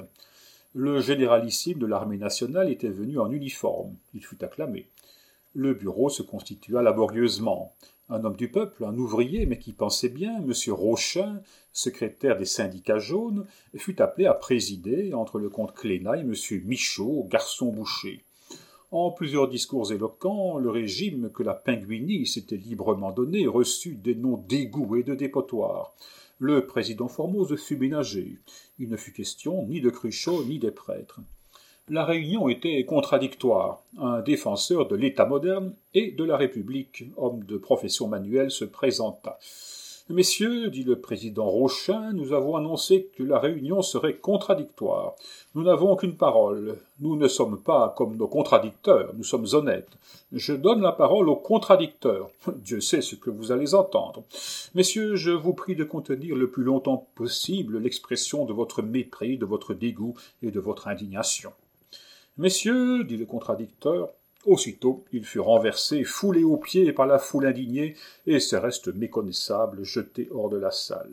Le généralissime de l'armée nationale était venu en uniforme. Il fut acclamé. Le bureau se constitua laborieusement. Un homme du peuple, un ouvrier, mais qui pensait bien, M. Rochin, secrétaire des syndicats jaunes, fut appelé à présider entre le comte Cléna et M. Michaud, garçon boucher. En plusieurs discours éloquents, le régime que la Pinguinie s'était librement donné reçut des noms d'égouts et de dépotoirs. Le président Formose fut ménagé. Il ne fut question ni de Cruchot ni des prêtres. La réunion était contradictoire. Un défenseur de l'État moderne et de la République, homme de profession manuelle, se présenta. « Messieurs, dit le président Rochin, nous avons annoncé que la réunion serait contradictoire. Nous n'avons qu'une parole. Nous ne sommes pas comme nos contradicteurs, nous sommes honnêtes. Je donne la parole aux contradicteurs. Dieu sait ce que vous allez entendre. Messieurs, je vous prie de contenir le plus longtemps possible l'expression de votre mépris, de votre dégoût et de votre indignation. » Messieurs, dit le contradicteur, aussitôt il fut renversé, foulé aux pieds par la foule indignée, et ses restes méconnaissables jetés hors de la salle.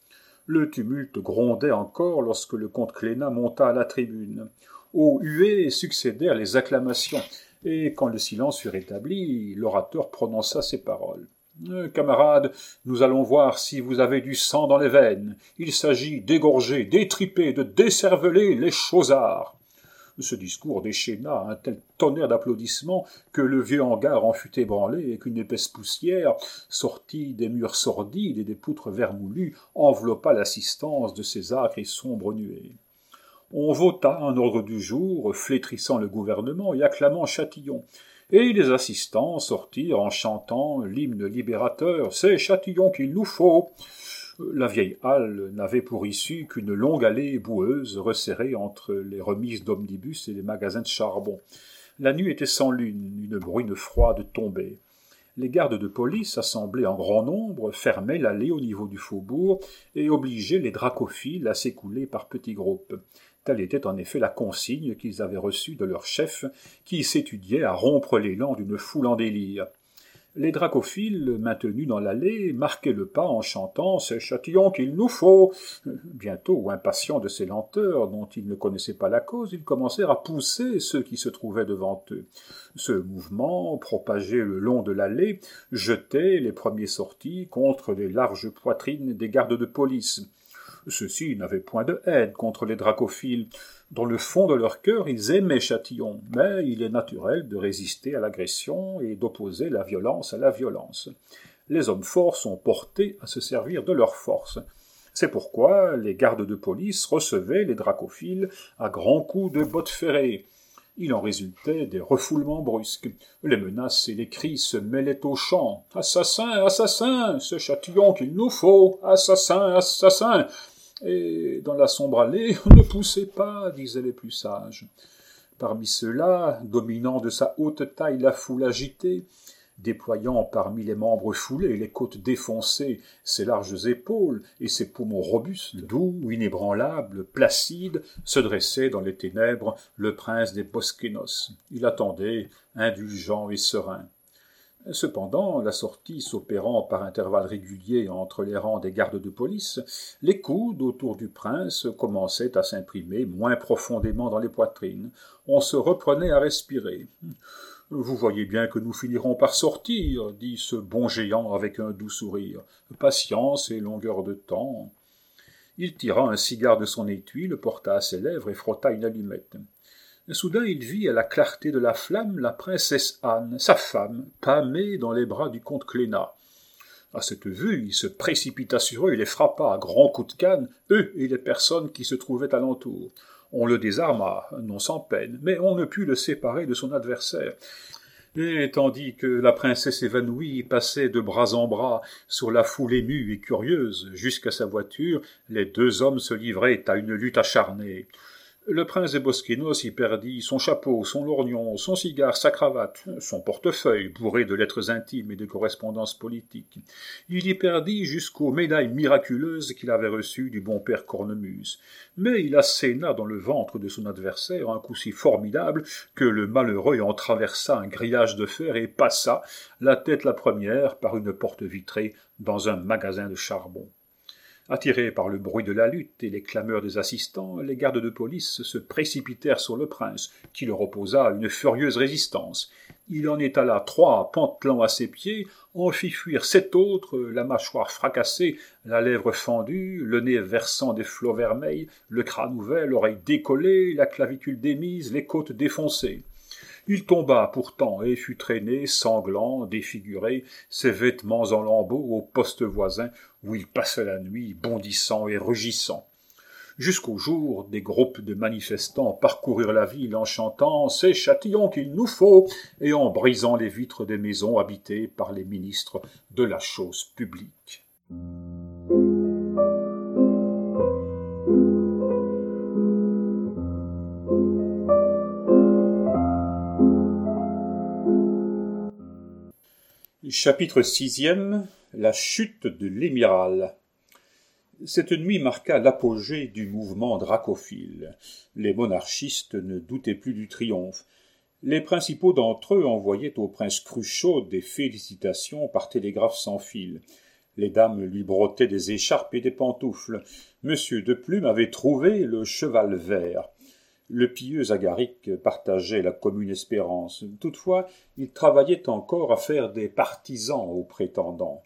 Le tumulte grondait encore lorsque le comte Cléna monta à la tribune. Aux huées succédèrent les acclamations, et quand le silence fut rétabli, l'orateur prononça ces paroles. « Camarades, nous allons voir si vous avez du sang dans les veines. Il s'agit d'égorger, d'étriper, de décerveler les chausards. » Ce discours déchaîna un tel tonnerre d'applaudissements que le vieux hangar en fut ébranlé et qu'une épaisse poussière, sortie des murs sordides et des poutres vermoulues, enveloppa l'assistance de ces âcres et sombres nuées. On vota un ordre du jour, flétrissant le gouvernement et acclamant Châtillon, et les assistants sortirent en chantant l'hymne libérateur « C'est Châtillon qu'il nous faut !» La vieille halle n'avait pour issue qu'une longue allée boueuse resserrée entre les remises d'omnibus et les magasins de charbon. La nuit était sans lune, une bruine froide tombait. Les gardes de police, assemblés en grand nombre, fermaient l'allée au niveau du faubourg et obligeaient les dracophiles à s'écouler par petits groupes. Telle était en effet la consigne qu'ils avaient reçue de leur chef, qui s'étudiait à rompre l'élan d'une foule en délire. Les dracophiles, maintenus dans l'allée, marquaient le pas en chantant « C'est Châtillon qu'il nous faut !» Bientôt, impatients de ces lenteurs dont ils ne connaissaient pas la cause, ils commencèrent à pousser ceux qui se trouvaient devant eux. Ce mouvement, propagé le long de l'allée, jetait les premiers sortis contre les larges poitrines des gardes de police. Ceux-ci n'avaient point de haine contre les dracophiles. Dans le fond de leur cœur, ils aimaient Châtillon, mais il est naturel de résister à l'agression et d'opposer la violence à la violence. Les hommes forts sont portés à se servir de leur force. C'est pourquoi les gardes de police recevaient les dracophiles à grands coups de bottes ferrées. Il en résultait des refoulements brusques. Les menaces et les cris se mêlaient aux chants. « Assassin, assassin, ce châtillon qu'il nous faut, assassin, assassin !» Et dans la sombre allée, « Ne poussez pas, disaient les plus sages. » Parmi ceux-là, dominant de sa haute taille la foule agitée, déployant parmi les membres foulés, les côtes défoncées, ses larges épaules et ses poumons robustes, doux, inébranlables, placides, se dressait dans les ténèbres le prince des Bosquenos. Il attendait, indulgent et serein. Cependant, la sortie s'opérant par intervalles réguliers entre les rangs des gardes de police, les coudes autour du prince commençaient à s'imprimer moins profondément dans les poitrines. On se reprenait à respirer. « Vous voyez bien que nous finirons par sortir, » dit ce bon géant avec un doux sourire. « Patience et longueur de temps. » Il tira un cigare de son étui, le porta à ses lèvres et frotta une allumette. Soudain, il vit à la clarté de la flamme la princesse Anne, sa femme, pâmée dans les bras du comte Clénat. À cette vue, il se précipita sur eux et les frappa à grands coups de canne, eux et les personnes qui se trouvaient alentour. On le désarma, non sans peine, mais on ne put le séparer de son adversaire. Et tandis que la princesse évanouie passait de bras en bras sur la foule émue et curieuse jusqu'à sa voiture, les deux hommes se livraient à une lutte acharnée. Le prince des Bosquenos y perdit son chapeau, son lorgnon, son cigare, sa cravate, son portefeuille bourré de lettres intimes et de correspondances politiques. Il y perdit jusqu'aux médailles miraculeuses qu'il avait reçues du bon père Cornemuse. Mais il asséna dans le ventre de son adversaire un coup si formidable que le malheureux en traversa un grillage de fer et passa, la tête la première, par une porte vitrée dans un magasin de charbon. Attirés par le bruit de la lutte et les clameurs des assistants, les gardes de police se précipitèrent sur le prince, qui leur opposa une furieuse résistance. Il en étala 3 pantelant à ses pieds, en fit fuir 7 autres, la mâchoire fracassée, la lèvre fendue, le nez versant des flots vermeils, le crâne ouvert, l'oreille décollée, la clavicule démise, les côtes défoncées. Il tomba pourtant et fut traîné, sanglant, défiguré, ses vêtements en lambeaux au poste voisin où il passait la nuit, bondissant et rugissant. Jusqu'au jour, des groupes de manifestants parcoururent la ville en chantant « C'est Châtillon qu'il nous faut » et en brisant les vitres des maisons habitées par les ministres de la chose publique. Chapitre 6e. La chute de l'émiral. Cette nuit marqua l'apogée du mouvement dracophile. Les monarchistes ne doutaient plus du triomphe. Les principaux d'entre eux envoyaient au prince Cruchot des félicitations par télégraphe sans fil. Les dames lui brotaient des écharpes et des pantoufles. Monsieur de Plume avait trouvé le cheval vert. Le pieux Agaric partageait la commune espérance. Toutefois, il travaillait encore à faire des partisans aux prétendants.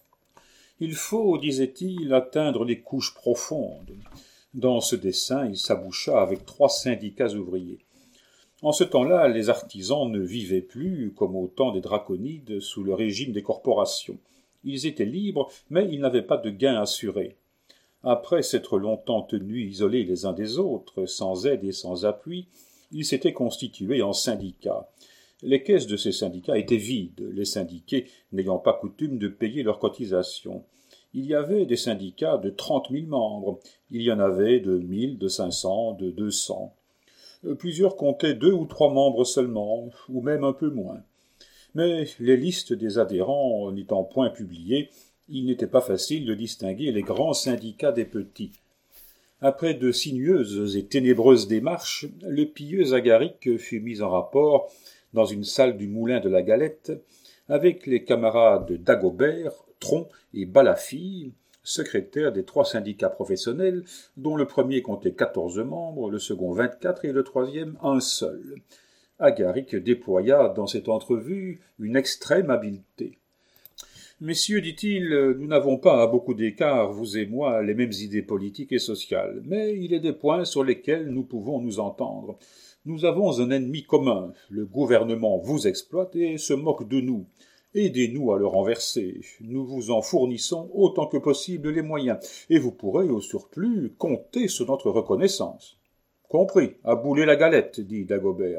Il faut, disait-il, atteindre les couches profondes. Dans ce dessein, il s'aboucha avec 3 syndicats ouvriers. En ce temps-là, les artisans ne vivaient plus, comme au temps des draconides, sous le régime des corporations. Ils étaient libres, mais ils n'avaient pas de gains assurés. Après s'être longtemps tenus isolés les uns des autres, sans aide et sans appui, ils s'étaient constitués en syndicats. Les caisses de ces syndicats étaient vides, les syndiqués n'ayant pas coutume de payer leurs cotisations. Il y avait des syndicats de 30 000 membres, il y en avait de 1000, de 500, de 200. Plusieurs comptaient 2 ou 3 membres seulement, ou même un peu moins. Mais les listes des adhérents n'étant point publiées, il n'était pas facile de distinguer les grands syndicats des petits. Après de sinueuses et ténébreuses démarches, le pieux Agaric fut mis en rapport dans une salle du moulin de la Galette avec les camarades Dagobert, Tron et Balafille, secrétaires des 3 syndicats professionnels, dont le premier comptait 14 membres, le second 24 et le troisième un seul. Agaric déploya dans cette entrevue une extrême habileté. « Messieurs, dit-il, nous n'avons pas à beaucoup d'écart, vous et moi, les mêmes idées politiques et sociales, mais il est des points sur lesquels nous pouvons nous entendre. Nous avons un ennemi commun, le gouvernement vous exploite et se moque de nous, Aidez-nous à le renverser, nous vous en fournissons autant que possible les moyens, et vous pourrez au surplus compter sur notre reconnaissance. »« Compris, à bouler la galette, » dit Dagobert.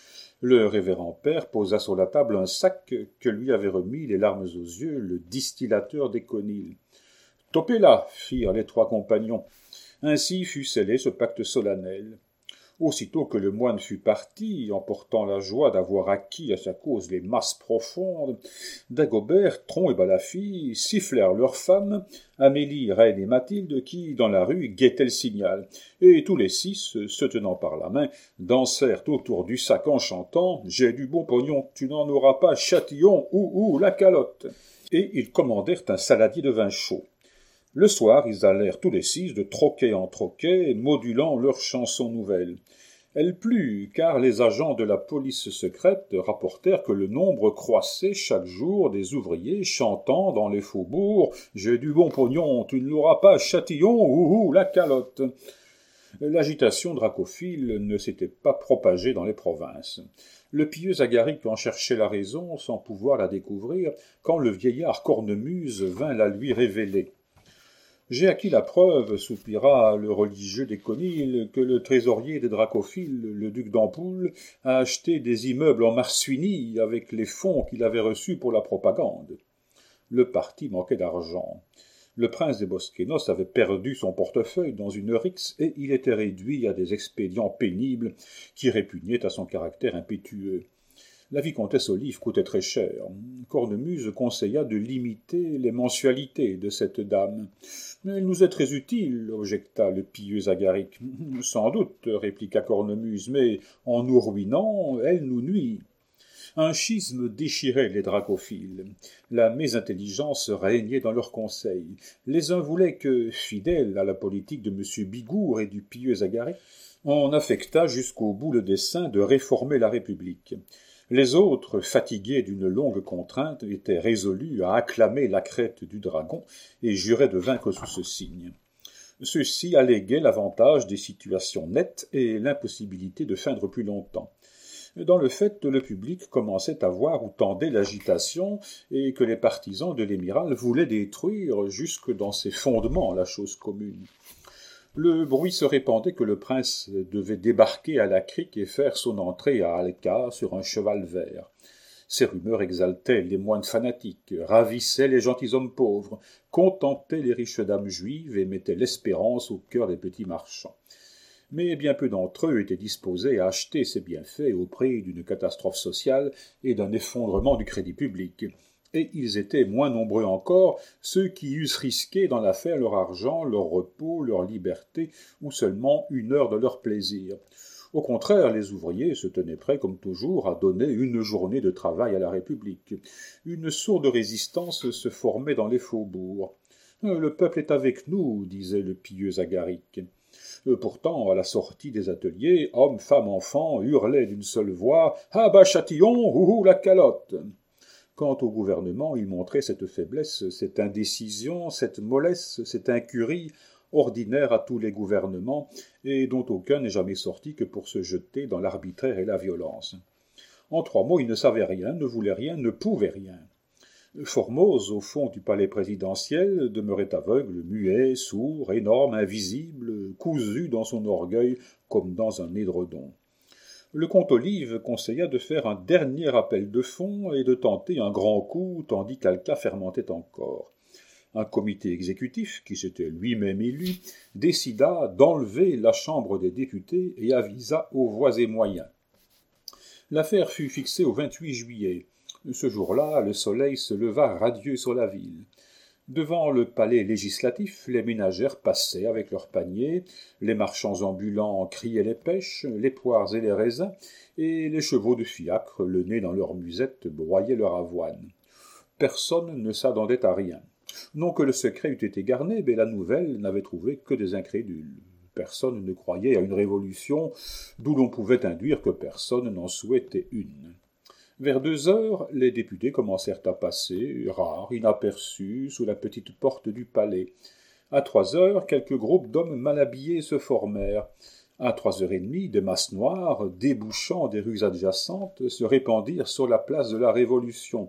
Le révérend père posa sur la table un sac que lui avait remis, les larmes aux yeux, le distillateur des Conils. « Topez-la » firent les 3 compagnons. Ainsi fut scellé ce pacte solennel. Aussitôt que le moine fut parti, emportant la joie d'avoir acquis à sa cause les masses profondes, Dagobert, Tron et Balafille sifflèrent leurs femmes, Amélie, Reine et Mathilde, qui, dans la rue, guettaient le signal, et tous les 6, se tenant par la main, dansèrent autour du sac en chantant « J'ai du bon pognon, tu n'en auras pas, Châtillon, ou la calotte !» Et ils commandèrent un saladier de vin chaud. Le soir, ils allèrent tous les 6 de troquet en troquet, modulant leurs chansons nouvelles. Elle plut, car les agents de la police secrète rapportèrent que le nombre croissait chaque jour des ouvriers chantant dans les faubourgs « J'ai du bon pognon, tu ne l'auras pas, Châtillon, ou la calotte !» L'agitation dracophile ne s'était pas propagée dans les provinces. Le pieux Agaric en cherchait la raison sans pouvoir la découvrir, quand le vieillard Cornemuse vint la lui révéler. « J'ai acquis la preuve, soupira le religieux des Conils, que le trésorier des Dracophiles, le duc d'Ampoule, a acheté des immeubles en Marsuinie avec les fonds qu'il avait reçus pour la propagande. » Le parti manquait d'argent. Le prince des Bosquenos avait perdu son portefeuille dans une rixe et il était réduit à des expédients pénibles qui répugnaient à son caractère impétueux. La vicomtesse Olive coûtait très cher. Cornemuse conseilla de limiter les mensualités de cette dame. « Elle nous est très utile, » objecta le pieux Agaric. « Sans doute, » répliqua Cornemuse, « mais en nous ruinant, elle nous nuit. » Un schisme déchirait les dracophiles. La mésintelligence régnait dans leurs conseils. Les uns voulaient que, fidèles à la politique de M. Bigourd et du pieux Agaric, on affectât jusqu'au bout le dessein de réformer la République. Les autres, fatigués d'une longue contrainte, étaient résolus à acclamer la crête du dragon et juraient de vaincre sous ce signe. Ceux-ci alléguaient l'avantage des situations nettes et l'impossibilité de feindre plus longtemps. Dans le fait, le public commençait à voir où tendait l'agitation et que les partisans de l'émiral voulaient détruire jusque dans ses fondements la chose commune. Le bruit se répandait que le prince devait débarquer à la crique et faire son entrée à Alca sur un cheval vert. Ces rumeurs exaltaient les moines fanatiques, ravissaient les gentilshommes pauvres, contentaient les riches dames juives et mettaient l'espérance au cœur des petits marchands. Mais bien peu d'entre eux étaient disposés à acheter ces bienfaits au prix d'une catastrophe sociale et d'un effondrement du crédit public. Et ils étaient moins nombreux encore ceux qui eussent risqué dans l'affaire leur argent, leur repos, leur liberté, ou seulement 1 heure de leur plaisir. Au contraire, les ouvriers se tenaient prêts, comme toujours, à donner 1 journée de travail à la République. Une sourde résistance se formait dans les faubourgs. « Le peuple est avec nous, » disait le pieux Agaric. Pourtant, à la sortie des ateliers, hommes, femmes, enfants hurlaient d'une seule voix « Ah bas Châtillon, ou la calotte !» Quant au gouvernement, il montrait cette faiblesse, cette indécision, cette mollesse, cette incurie ordinaire à tous les gouvernements et dont aucun n'est jamais sorti que pour se jeter dans l'arbitraire et la violence. En 3 mots, il ne savait rien, ne voulait rien, ne pouvait rien. Formose, au fond du palais présidentiel, demeurait aveugle, muet, sourd, énorme, invisible, cousu dans son orgueil comme dans un édredon. Le comte Olive conseilla de faire un dernier appel de fonds et de tenter un grand coup tandis qu'Alca fermentait encore. Un comité exécutif, qui s'était lui-même élu, décida d'enlever la Chambre des députés et avisa aux voies et moyens. L'affaire fut fixée au 28 juillet. Ce jour-là, le soleil se leva radieux sur la ville. Devant le palais législatif, les ménagères passaient avec leurs paniers, les marchands ambulants criaient les pêches, les poires et les raisins, et les chevaux de fiacre, le nez dans leurs musettes, broyaient leur avoine. Personne ne s'attendait à rien. Non que le secret eût été garni, mais la nouvelle n'avait trouvé que des incrédules. Personne ne croyait à une révolution, d'où l'on pouvait induire que personne n'en souhaitait une. Vers 2 heures, les députés commencèrent à passer, rares, inaperçus, sous la petite porte du palais. À 3 heures, quelques groupes d'hommes mal habillés se formèrent. À 3h30, des masses noires, débouchant des rues adjacentes, se répandirent sur la place de la Révolution.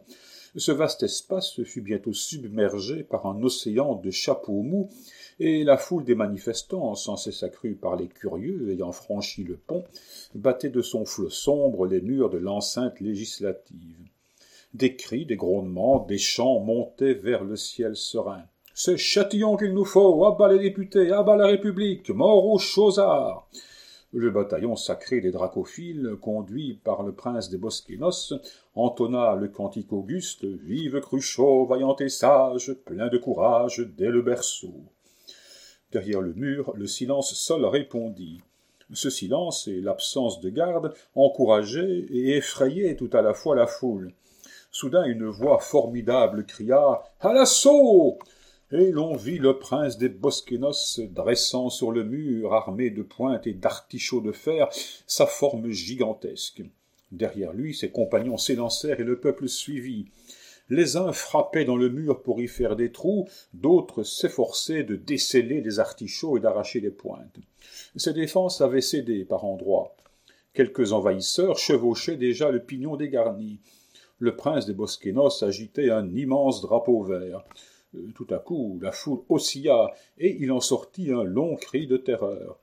Ce vaste espace fut bientôt submergé par un océan de chapeaux mous, et la foule des manifestants, sans cesse accrue par les curieux ayant franchi le pont, battait de son flot sombre les murs de l'enceinte législative. Des cris, des grondements, des chants montaient vers le ciel serein. « C'est Châtillon qu'il nous faut, à bas les députés, à bas la République, mort aux Chauzards !» Le bataillon sacré des dracophiles, conduit par le prince des Bosquenos, entonna le cantique auguste « Vive Cruchot, vaillant et sage, plein de courage dès le berceau !» Derrière le mur, le silence seul répondit. Ce silence et l'absence de garde encourageaient et effrayaient tout à la fois la foule. Soudain, une voix formidable cria « À l'assaut !» Et l'on vit le prince des Bosquenos dressant sur le mur, armé de pointes et d'artichauts de fer, sa forme gigantesque. Derrière lui, ses compagnons s'élancèrent et le peuple suivit. Les uns frappaient dans le mur pour y faire des trous, d'autres s'efforçaient de desceller les artichauts et d'arracher les pointes. Ces défenses avaient cédé par endroits. Quelques envahisseurs chevauchaient déjà le pignon dégarni. Le prince des Bosquenos agitait un immense drapeau vert. Tout à coup, la foule oscilla, et il en sortit un long cri de terreur.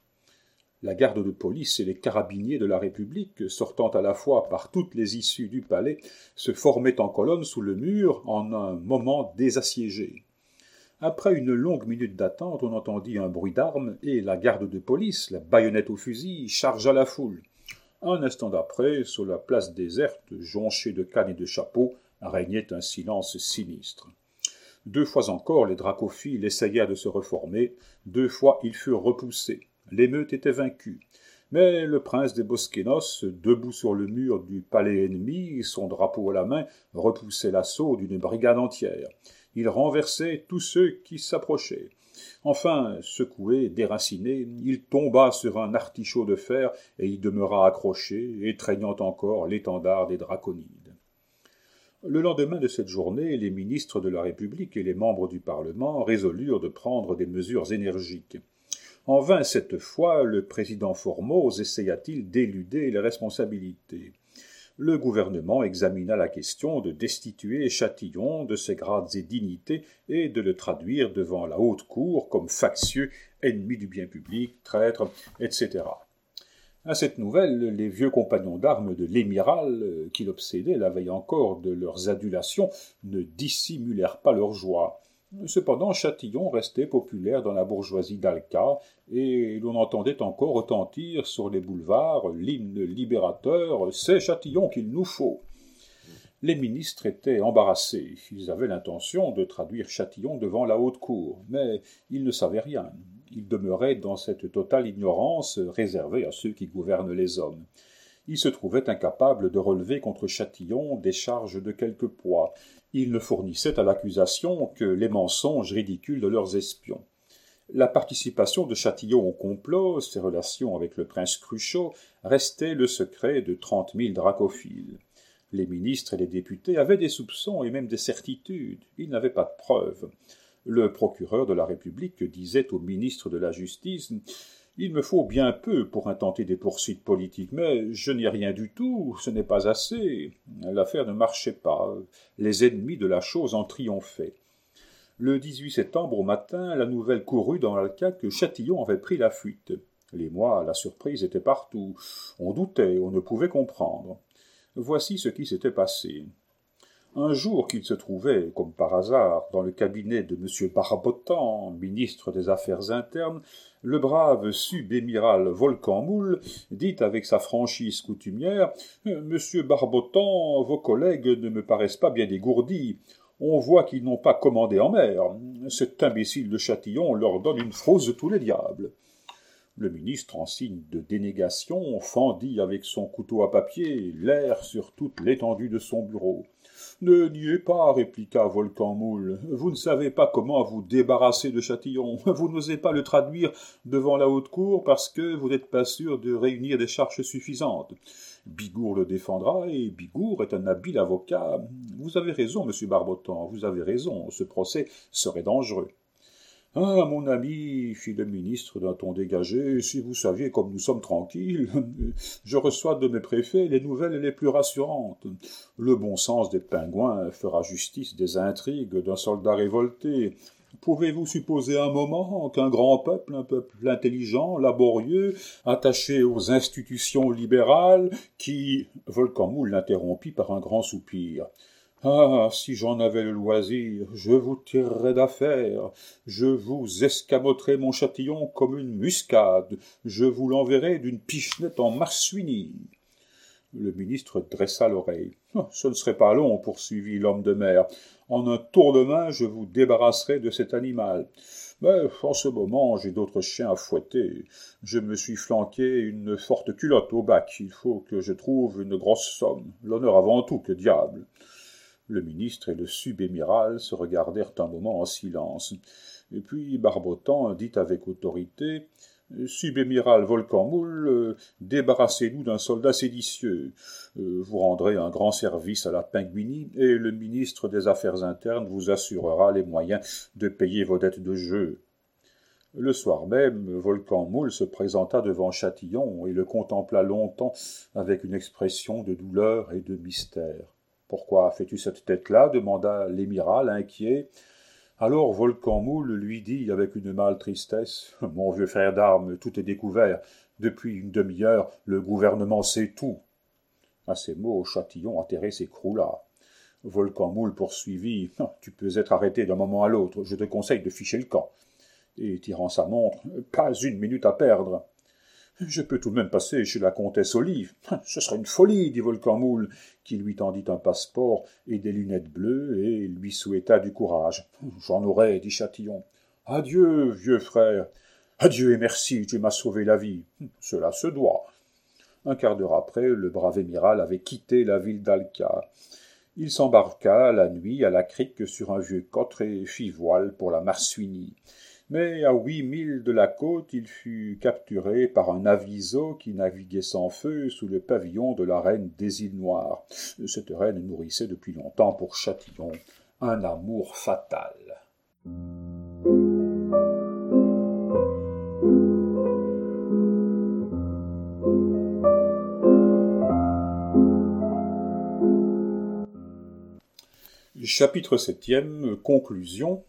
La garde de police et les carabiniers de la République, sortant à la fois par toutes les issues du palais, se formaient en colonne sous le mur en un moment désassiégé. Après une longue minute d'attente, on entendit un bruit d'armes, et la garde de police, la baïonnette au fusil, chargea la foule. Un instant d'après, sur la place déserte, jonchée de cannes et de chapeaux, régnait un silence sinistre. 2 fois encore, les dracophiles essayèrent de se reformer. 2 fois, ils furent repoussés. L'émeute était vaincue. Mais le prince des Bosquenos, debout sur le mur du palais ennemi, son drapeau à la main, repoussait l'assaut d'une brigade entière. Il renversait tous ceux qui s'approchaient. Enfin, secoué, déraciné, il tomba sur un artichaut de fer et y demeura accroché, étreignant encore l'étendard des draconides. Le lendemain de cette journée, les ministres de la République et les membres du Parlement résolurent de prendre des mesures énergiques. En vain cette fois, le président Formose essaya-t-il d'éluder les responsabilités. Le gouvernement examina la question de destituer Châtillon de ses grades et dignités et de le traduire devant la haute cour comme factieux, ennemi du bien public, traître, etc. À cette nouvelle, les vieux compagnons d'armes de l'émiral, qui l'obsédaient la veille encore de leurs adulations, ne dissimulèrent pas leur joie. Cependant, Châtillon restait populaire dans la bourgeoisie d'Alca, et l'on entendait encore retentir sur les boulevards l'hymne libérateur « C'est Châtillon qu'il nous faut ». Les ministres étaient embarrassés. Ils avaient l'intention de traduire Châtillon devant la haute cour, mais ils ne savaient rien. Ils demeuraient dans cette totale ignorance réservée à ceux qui gouvernent les hommes. Ils se trouvaient incapables de relever contre Châtillon des charges de quelque poids. Ils ne fournissaient à l'accusation que les mensonges ridicules de leurs espions. La participation de Châtillon au complot, ses relations avec le prince Cruchot, restaient le secret de 30 000 dracophiles. Les ministres et les députés avaient des soupçons et même des certitudes. Ils n'avaient pas de preuves. Le procureur de la République disait au ministre de la Justice « Il me faut bien peu pour intenter des poursuites politiques, mais je n'ai rien du tout, ce n'est pas assez. » L'affaire ne marchait pas. Les ennemis de la chose en triomphaient. Le 18 septembre au matin, la nouvelle courut dans Alca que Châtillon avait pris la fuite. L'émoi, la surprise était partout. On doutait, on ne pouvait comprendre. Voici ce qui s'était passé. Un jour qu'il se trouvait, comme par hasard, dans le cabinet de M. Barbotan, ministre des Affaires internes, le brave sub-émiral Volcanmoule dit avec sa franchise coutumière « Monsieur Barbotan, vos collègues ne me paraissent pas bien dégourdis. On voit qu'ils n'ont pas commandé en mer. Cet imbécile de Châtillon leur donne une fausse de tous les diables. » Le ministre, en signe de dénégation, fendit avec son couteau à papier l'air sur toute l'étendue de son bureau. « Ne niez pas, répliqua Volcanmoule, vous ne savez pas comment vous débarrasser de Châtillon, vous n'osez pas le traduire devant la haute cour parce que vous n'êtes pas sûr de réunir des charges suffisantes. Bigourd le défendra, et Bigourd est un habile avocat. Vous avez raison, monsieur Barbotan, vous avez raison, ce procès serait dangereux. » « Ah, mon ami, fit le ministre d'un ton dégagé, si vous saviez comme nous sommes tranquilles, je reçois de mes préfets les nouvelles les plus rassurantes. Le bon sens des pingouins fera justice des intrigues d'un soldat révolté. Pouvez-vous supposer un moment qu'un grand peuple, un peuple intelligent, laborieux, attaché aux institutions libérales, qui... » Volcan-Moule l'interrompit par un grand soupir. « Ah, si j'en avais le loisir, je vous tirerais d'affaire, je vous escamoterais mon châtillon comme une muscade, je vous l'enverrais d'une pichenette en marsouinie. » Le ministre dressa l'oreille. « Ce ne serait pas long, poursuivit l'homme de mer. En un tour de main, je vous débarrasserai de cet animal. Mais en ce moment, j'ai d'autres chiens à fouetter. Je me suis flanqué une forte culotte au bac. Il faut que je trouve une grosse somme. L'honneur avant tout, que diable. » Le ministre et le subémiral se regardèrent un moment en silence. Et puis Barbotan dit avec autorité « Subémiral Volcan-Moule, débarrassez-nous d'un soldat séditieux. Vous rendrez un grand service à la Pingouinie et le ministre des Affaires internes vous assurera les moyens de payer vos dettes de jeu. » Le soir même, Volcan-Moule se présenta devant Châtillon et le contempla longtemps avec une expression de douleur et de mystère. « Pourquoi fais-tu cette tête-là » demanda l'émiral, inquiet. Alors Volcan-Moule lui dit avec une mâle tristesse « Mon vieux frère d'armes, tout est découvert. Depuis une demi-heure, le gouvernement sait tout. » À ces mots, Châtillon atterré s'écroula. Volcan-Moule poursuivit « Tu peux être arrêté d'un moment à l'autre. Je te conseille de ficher le camp. » Et tirant sa montre « Pas une minute à perdre. » « Je peux tout de même passer chez la comtesse Olive. »« Ce serait une folie, dit Volcan-Moule, qui lui tendit un passeport et des lunettes bleues et lui souhaita du courage. »« J'en aurai, dit Châtillon. »« Adieu, vieux frère. »« Adieu et merci, tu m'as sauvé la vie. »« Cela se doit. » Un quart d'heure après, le brave émiral avait quitté la ville d'Alca. Il s'embarqua la nuit à la crique sur un vieux cotre et fit voile pour la Marsouinie. Mais à 8 milles de la côte, il fut capturé par un aviso qui naviguait sans feu sous le pavillon de la reine des îles Noires. Cette reine nourrissait depuis longtemps pour Châtillon un amour fatal. Chapitre 7e, conclusion.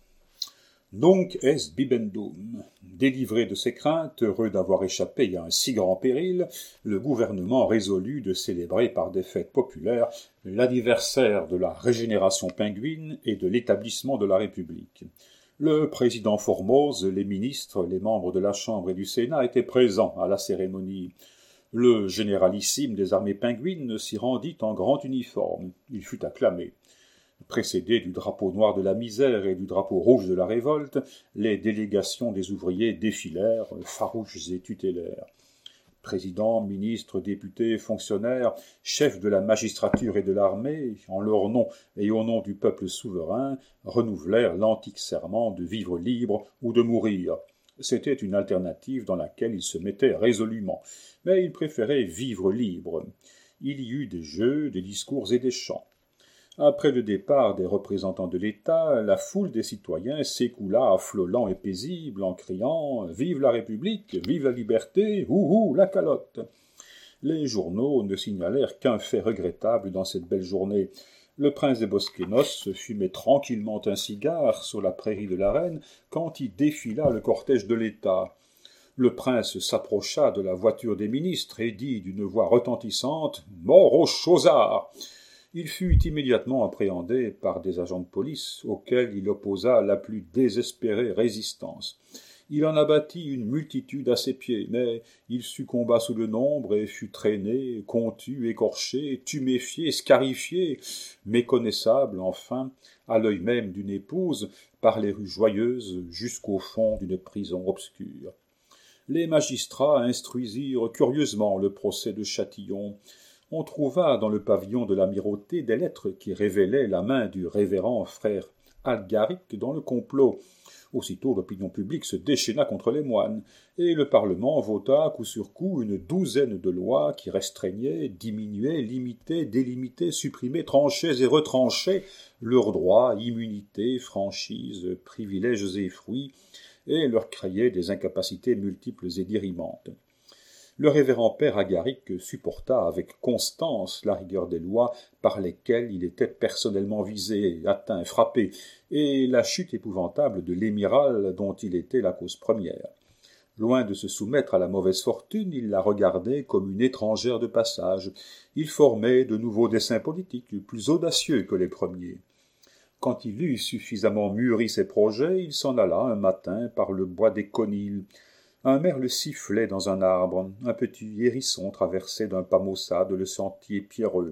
Nunc est bibendum. Délivré de ses craintes, heureux d'avoir échappé à un si grand péril, le gouvernement résolut de célébrer par des fêtes populaires l'anniversaire de la régénération pingouine et de l'établissement de la République. Le président Formose, les ministres, les membres de la Chambre et du Sénat étaient présents à la cérémonie. Le généralissime des armées pingouines s'y rendit en grand uniforme. Il fut acclamé. Précédés du drapeau noir de la misère et du drapeau rouge de la révolte, les délégations des ouvriers défilèrent, farouches et tutélaires. Présidents, ministres, députés, fonctionnaires, chefs de la magistrature et de l'armée, en leur nom et au nom du peuple souverain, renouvelèrent l'antique serment de vivre libre ou de mourir. C'était une alternative dans laquelle ils se mettaient résolument, mais ils préféraient vivre libre. Il y eut des jeux, des discours et des chants. Après le départ des représentants de l'État, la foule des citoyens s'écoula affolant et paisible en criant « Vive la République, vive la liberté, houhou, la calotte !» Les journaux ne signalèrent qu'un fait regrettable dans cette belle journée. Le prince des Bosquenos fumait tranquillement un cigare sur la prairie de la Reine quand y défila le cortège de l'État. Le prince s'approcha de la voiture des ministres et dit d'une voix retentissante « Mort aux chausards !» Il fut immédiatement appréhendé par des agents de police auxquels il opposa la plus désespérée résistance. Il en abattit une multitude à ses pieds, mais il succomba sous le nombre et fut traîné, contu, écorché, tuméfié, scarifié, méconnaissable enfin, à l'œil même d'une épouse, par les rues joyeuses jusqu'au fond d'une prison obscure. Les magistrats instruisirent curieusement le procès de Châtillon. On trouva dans le pavillon de l'amirauté des lettres qui révélaient la main du révérend frère Algaric dans le complot. Aussitôt l'opinion publique se déchaîna contre les moines, et le Parlement vota coup sur coup une douzaine de lois qui restreignaient, diminuaient, limitaient, délimitaient, supprimaient, tranchaient et retranchaient leurs droits, immunités, franchises, privilèges et fruits, et leur créait des incapacités multiples et dirimantes. Le révérend père Agaric supporta avec constance la rigueur des lois par lesquelles il était personnellement visé, atteint, frappé, et la chute épouvantable de l'émiral dont il était la cause première. Loin de se soumettre à la mauvaise fortune, il la regardait comme une étrangère de passage. Il formait de nouveaux desseins politiques, plus audacieux que les premiers. Quand il eut suffisamment mûri ses projets, il s'en alla un matin par le bois des Conils. Un merle sifflait dans un arbre, un petit hérisson traversait d'un pas maussade le sentier pierreux.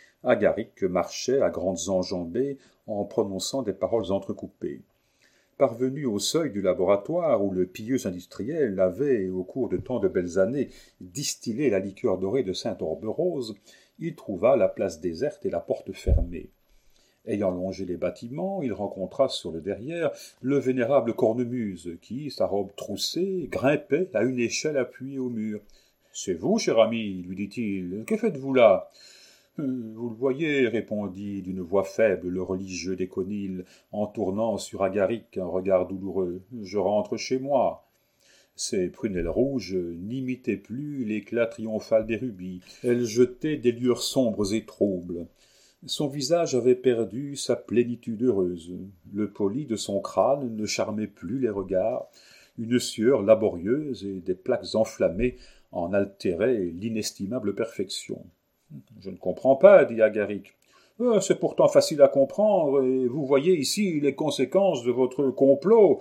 Agaric marchait à grandes enjambées en prononçant des paroles entrecoupées. Parvenu au seuil du laboratoire où le pieux industriel avait, au cours de tant de belles années, distillé la liqueur dorée de Sainte-Orberose, il trouva la place déserte et la porte fermée. Ayant longé les bâtiments, il rencontra sur le derrière le vénérable Cornemuse, qui, sa robe troussée, grimpait à une échelle appuyée au mur. « C'est vous, cher ami, lui dit-il, que faites-vous là ?»« Vous le voyez, répondit d'une voix faible le religieux des Conils, en tournant sur Agaric un regard douloureux. Je rentre chez moi. Ses prunelles rouges n'imitaient plus l'éclat triomphal des rubis. Elles jetaient des lueurs sombres et troubles. Son visage avait perdu sa plénitude heureuse. Le poli de son crâne ne charmait plus les regards. Une sueur laborieuse et des plaques enflammées en altéraient l'inestimable perfection. « Je ne comprends pas, dit Agaric. « C'est pourtant facile à comprendre, et vous voyez ici les conséquences de votre complot.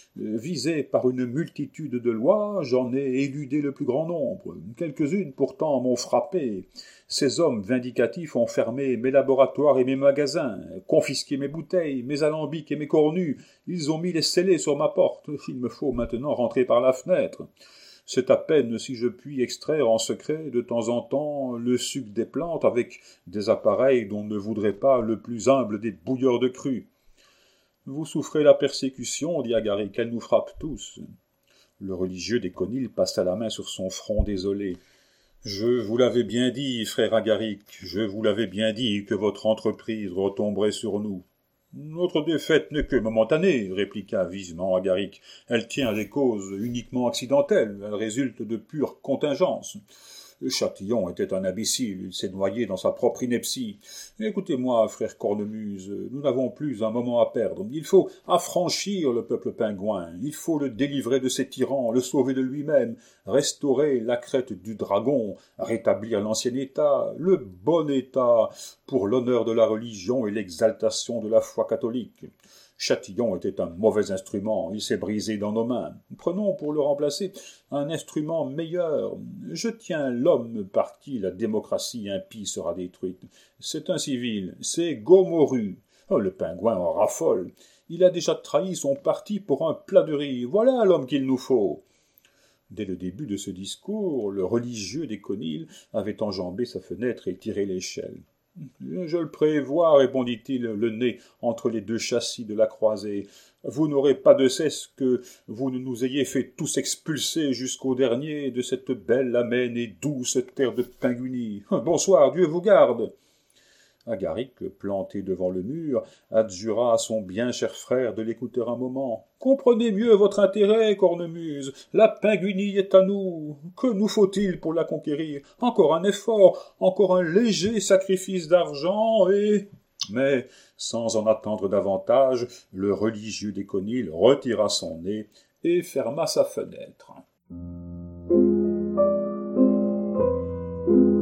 Visé par une multitude de lois, j'en ai éludé le plus grand nombre. Quelques-unes pourtant m'ont frappé. Ces hommes vindicatifs ont fermé mes laboratoires et mes magasins, confisqué mes bouteilles, mes alambics et mes cornues. Ils ont mis les scellés sur ma porte. Il me faut maintenant rentrer par la fenêtre. C'est à peine si je puis extraire en secret de temps en temps le suc des plantes avec des appareils dont ne voudrait pas le plus humble des bouilleurs de cru. Vous souffrez la persécution, dit Agaric, elle nous frappe tous. Le religieux des Conils passa la main sur son front désolé. Je vous l'avais bien dit, frère Agaric, je vous l'avais bien dit que votre entreprise retomberait sur nous. Notre défaite n'est que momentanée, répliqua vivement Agaric. Elle tient à des causes uniquement accidentelles, elle résulte de pure contingence. Châtillon était un imbécile, il s'est noyé dans sa propre ineptie. Écoutez-moi, frère Cornemuse, nous n'avons plus un moment à perdre. Il faut affranchir le peuple pingouin, il faut le délivrer de ses tyrans, le sauver de lui-même, restaurer la crête du dragon, rétablir l'ancien état, le bon état, pour l'honneur de la religion et l'exaltation de la foi catholique. Châtillon était un mauvais instrument, il s'est brisé dans nos mains. Prenons pour le remplacer un instrument meilleur. Je tiens l'homme par qui la démocratie impie sera détruite. C'est un civil, c'est Gomorrhu. Le pingouin en raffole. Il a déjà trahi son parti pour un plat de riz. Voilà l'homme qu'il nous faut. Dès le début de ce discours, le religieux des Conils avait enjambé sa fenêtre et tiré l'échelle. « Je le prévois, répondit-il, le nez entre les deux châssis de la croisée. Vous n'aurez pas de cesse que vous ne nous ayez fait tous expulser jusqu'au dernier de cette belle, amène et douce terre de Pinguinie. Bonsoir, Dieu vous garde. » Agaric, planté devant le mur, adjura à son bien cher frère de l'écouter un moment. « Comprenez mieux votre intérêt, Cornemuse. La Pinguinie est à nous. Que nous faut-il pour la conquérir? Encore un effort, encore un léger sacrifice d'argent et... » Mais, sans en attendre davantage, le religieux des Conils retira son nez et ferma sa fenêtre.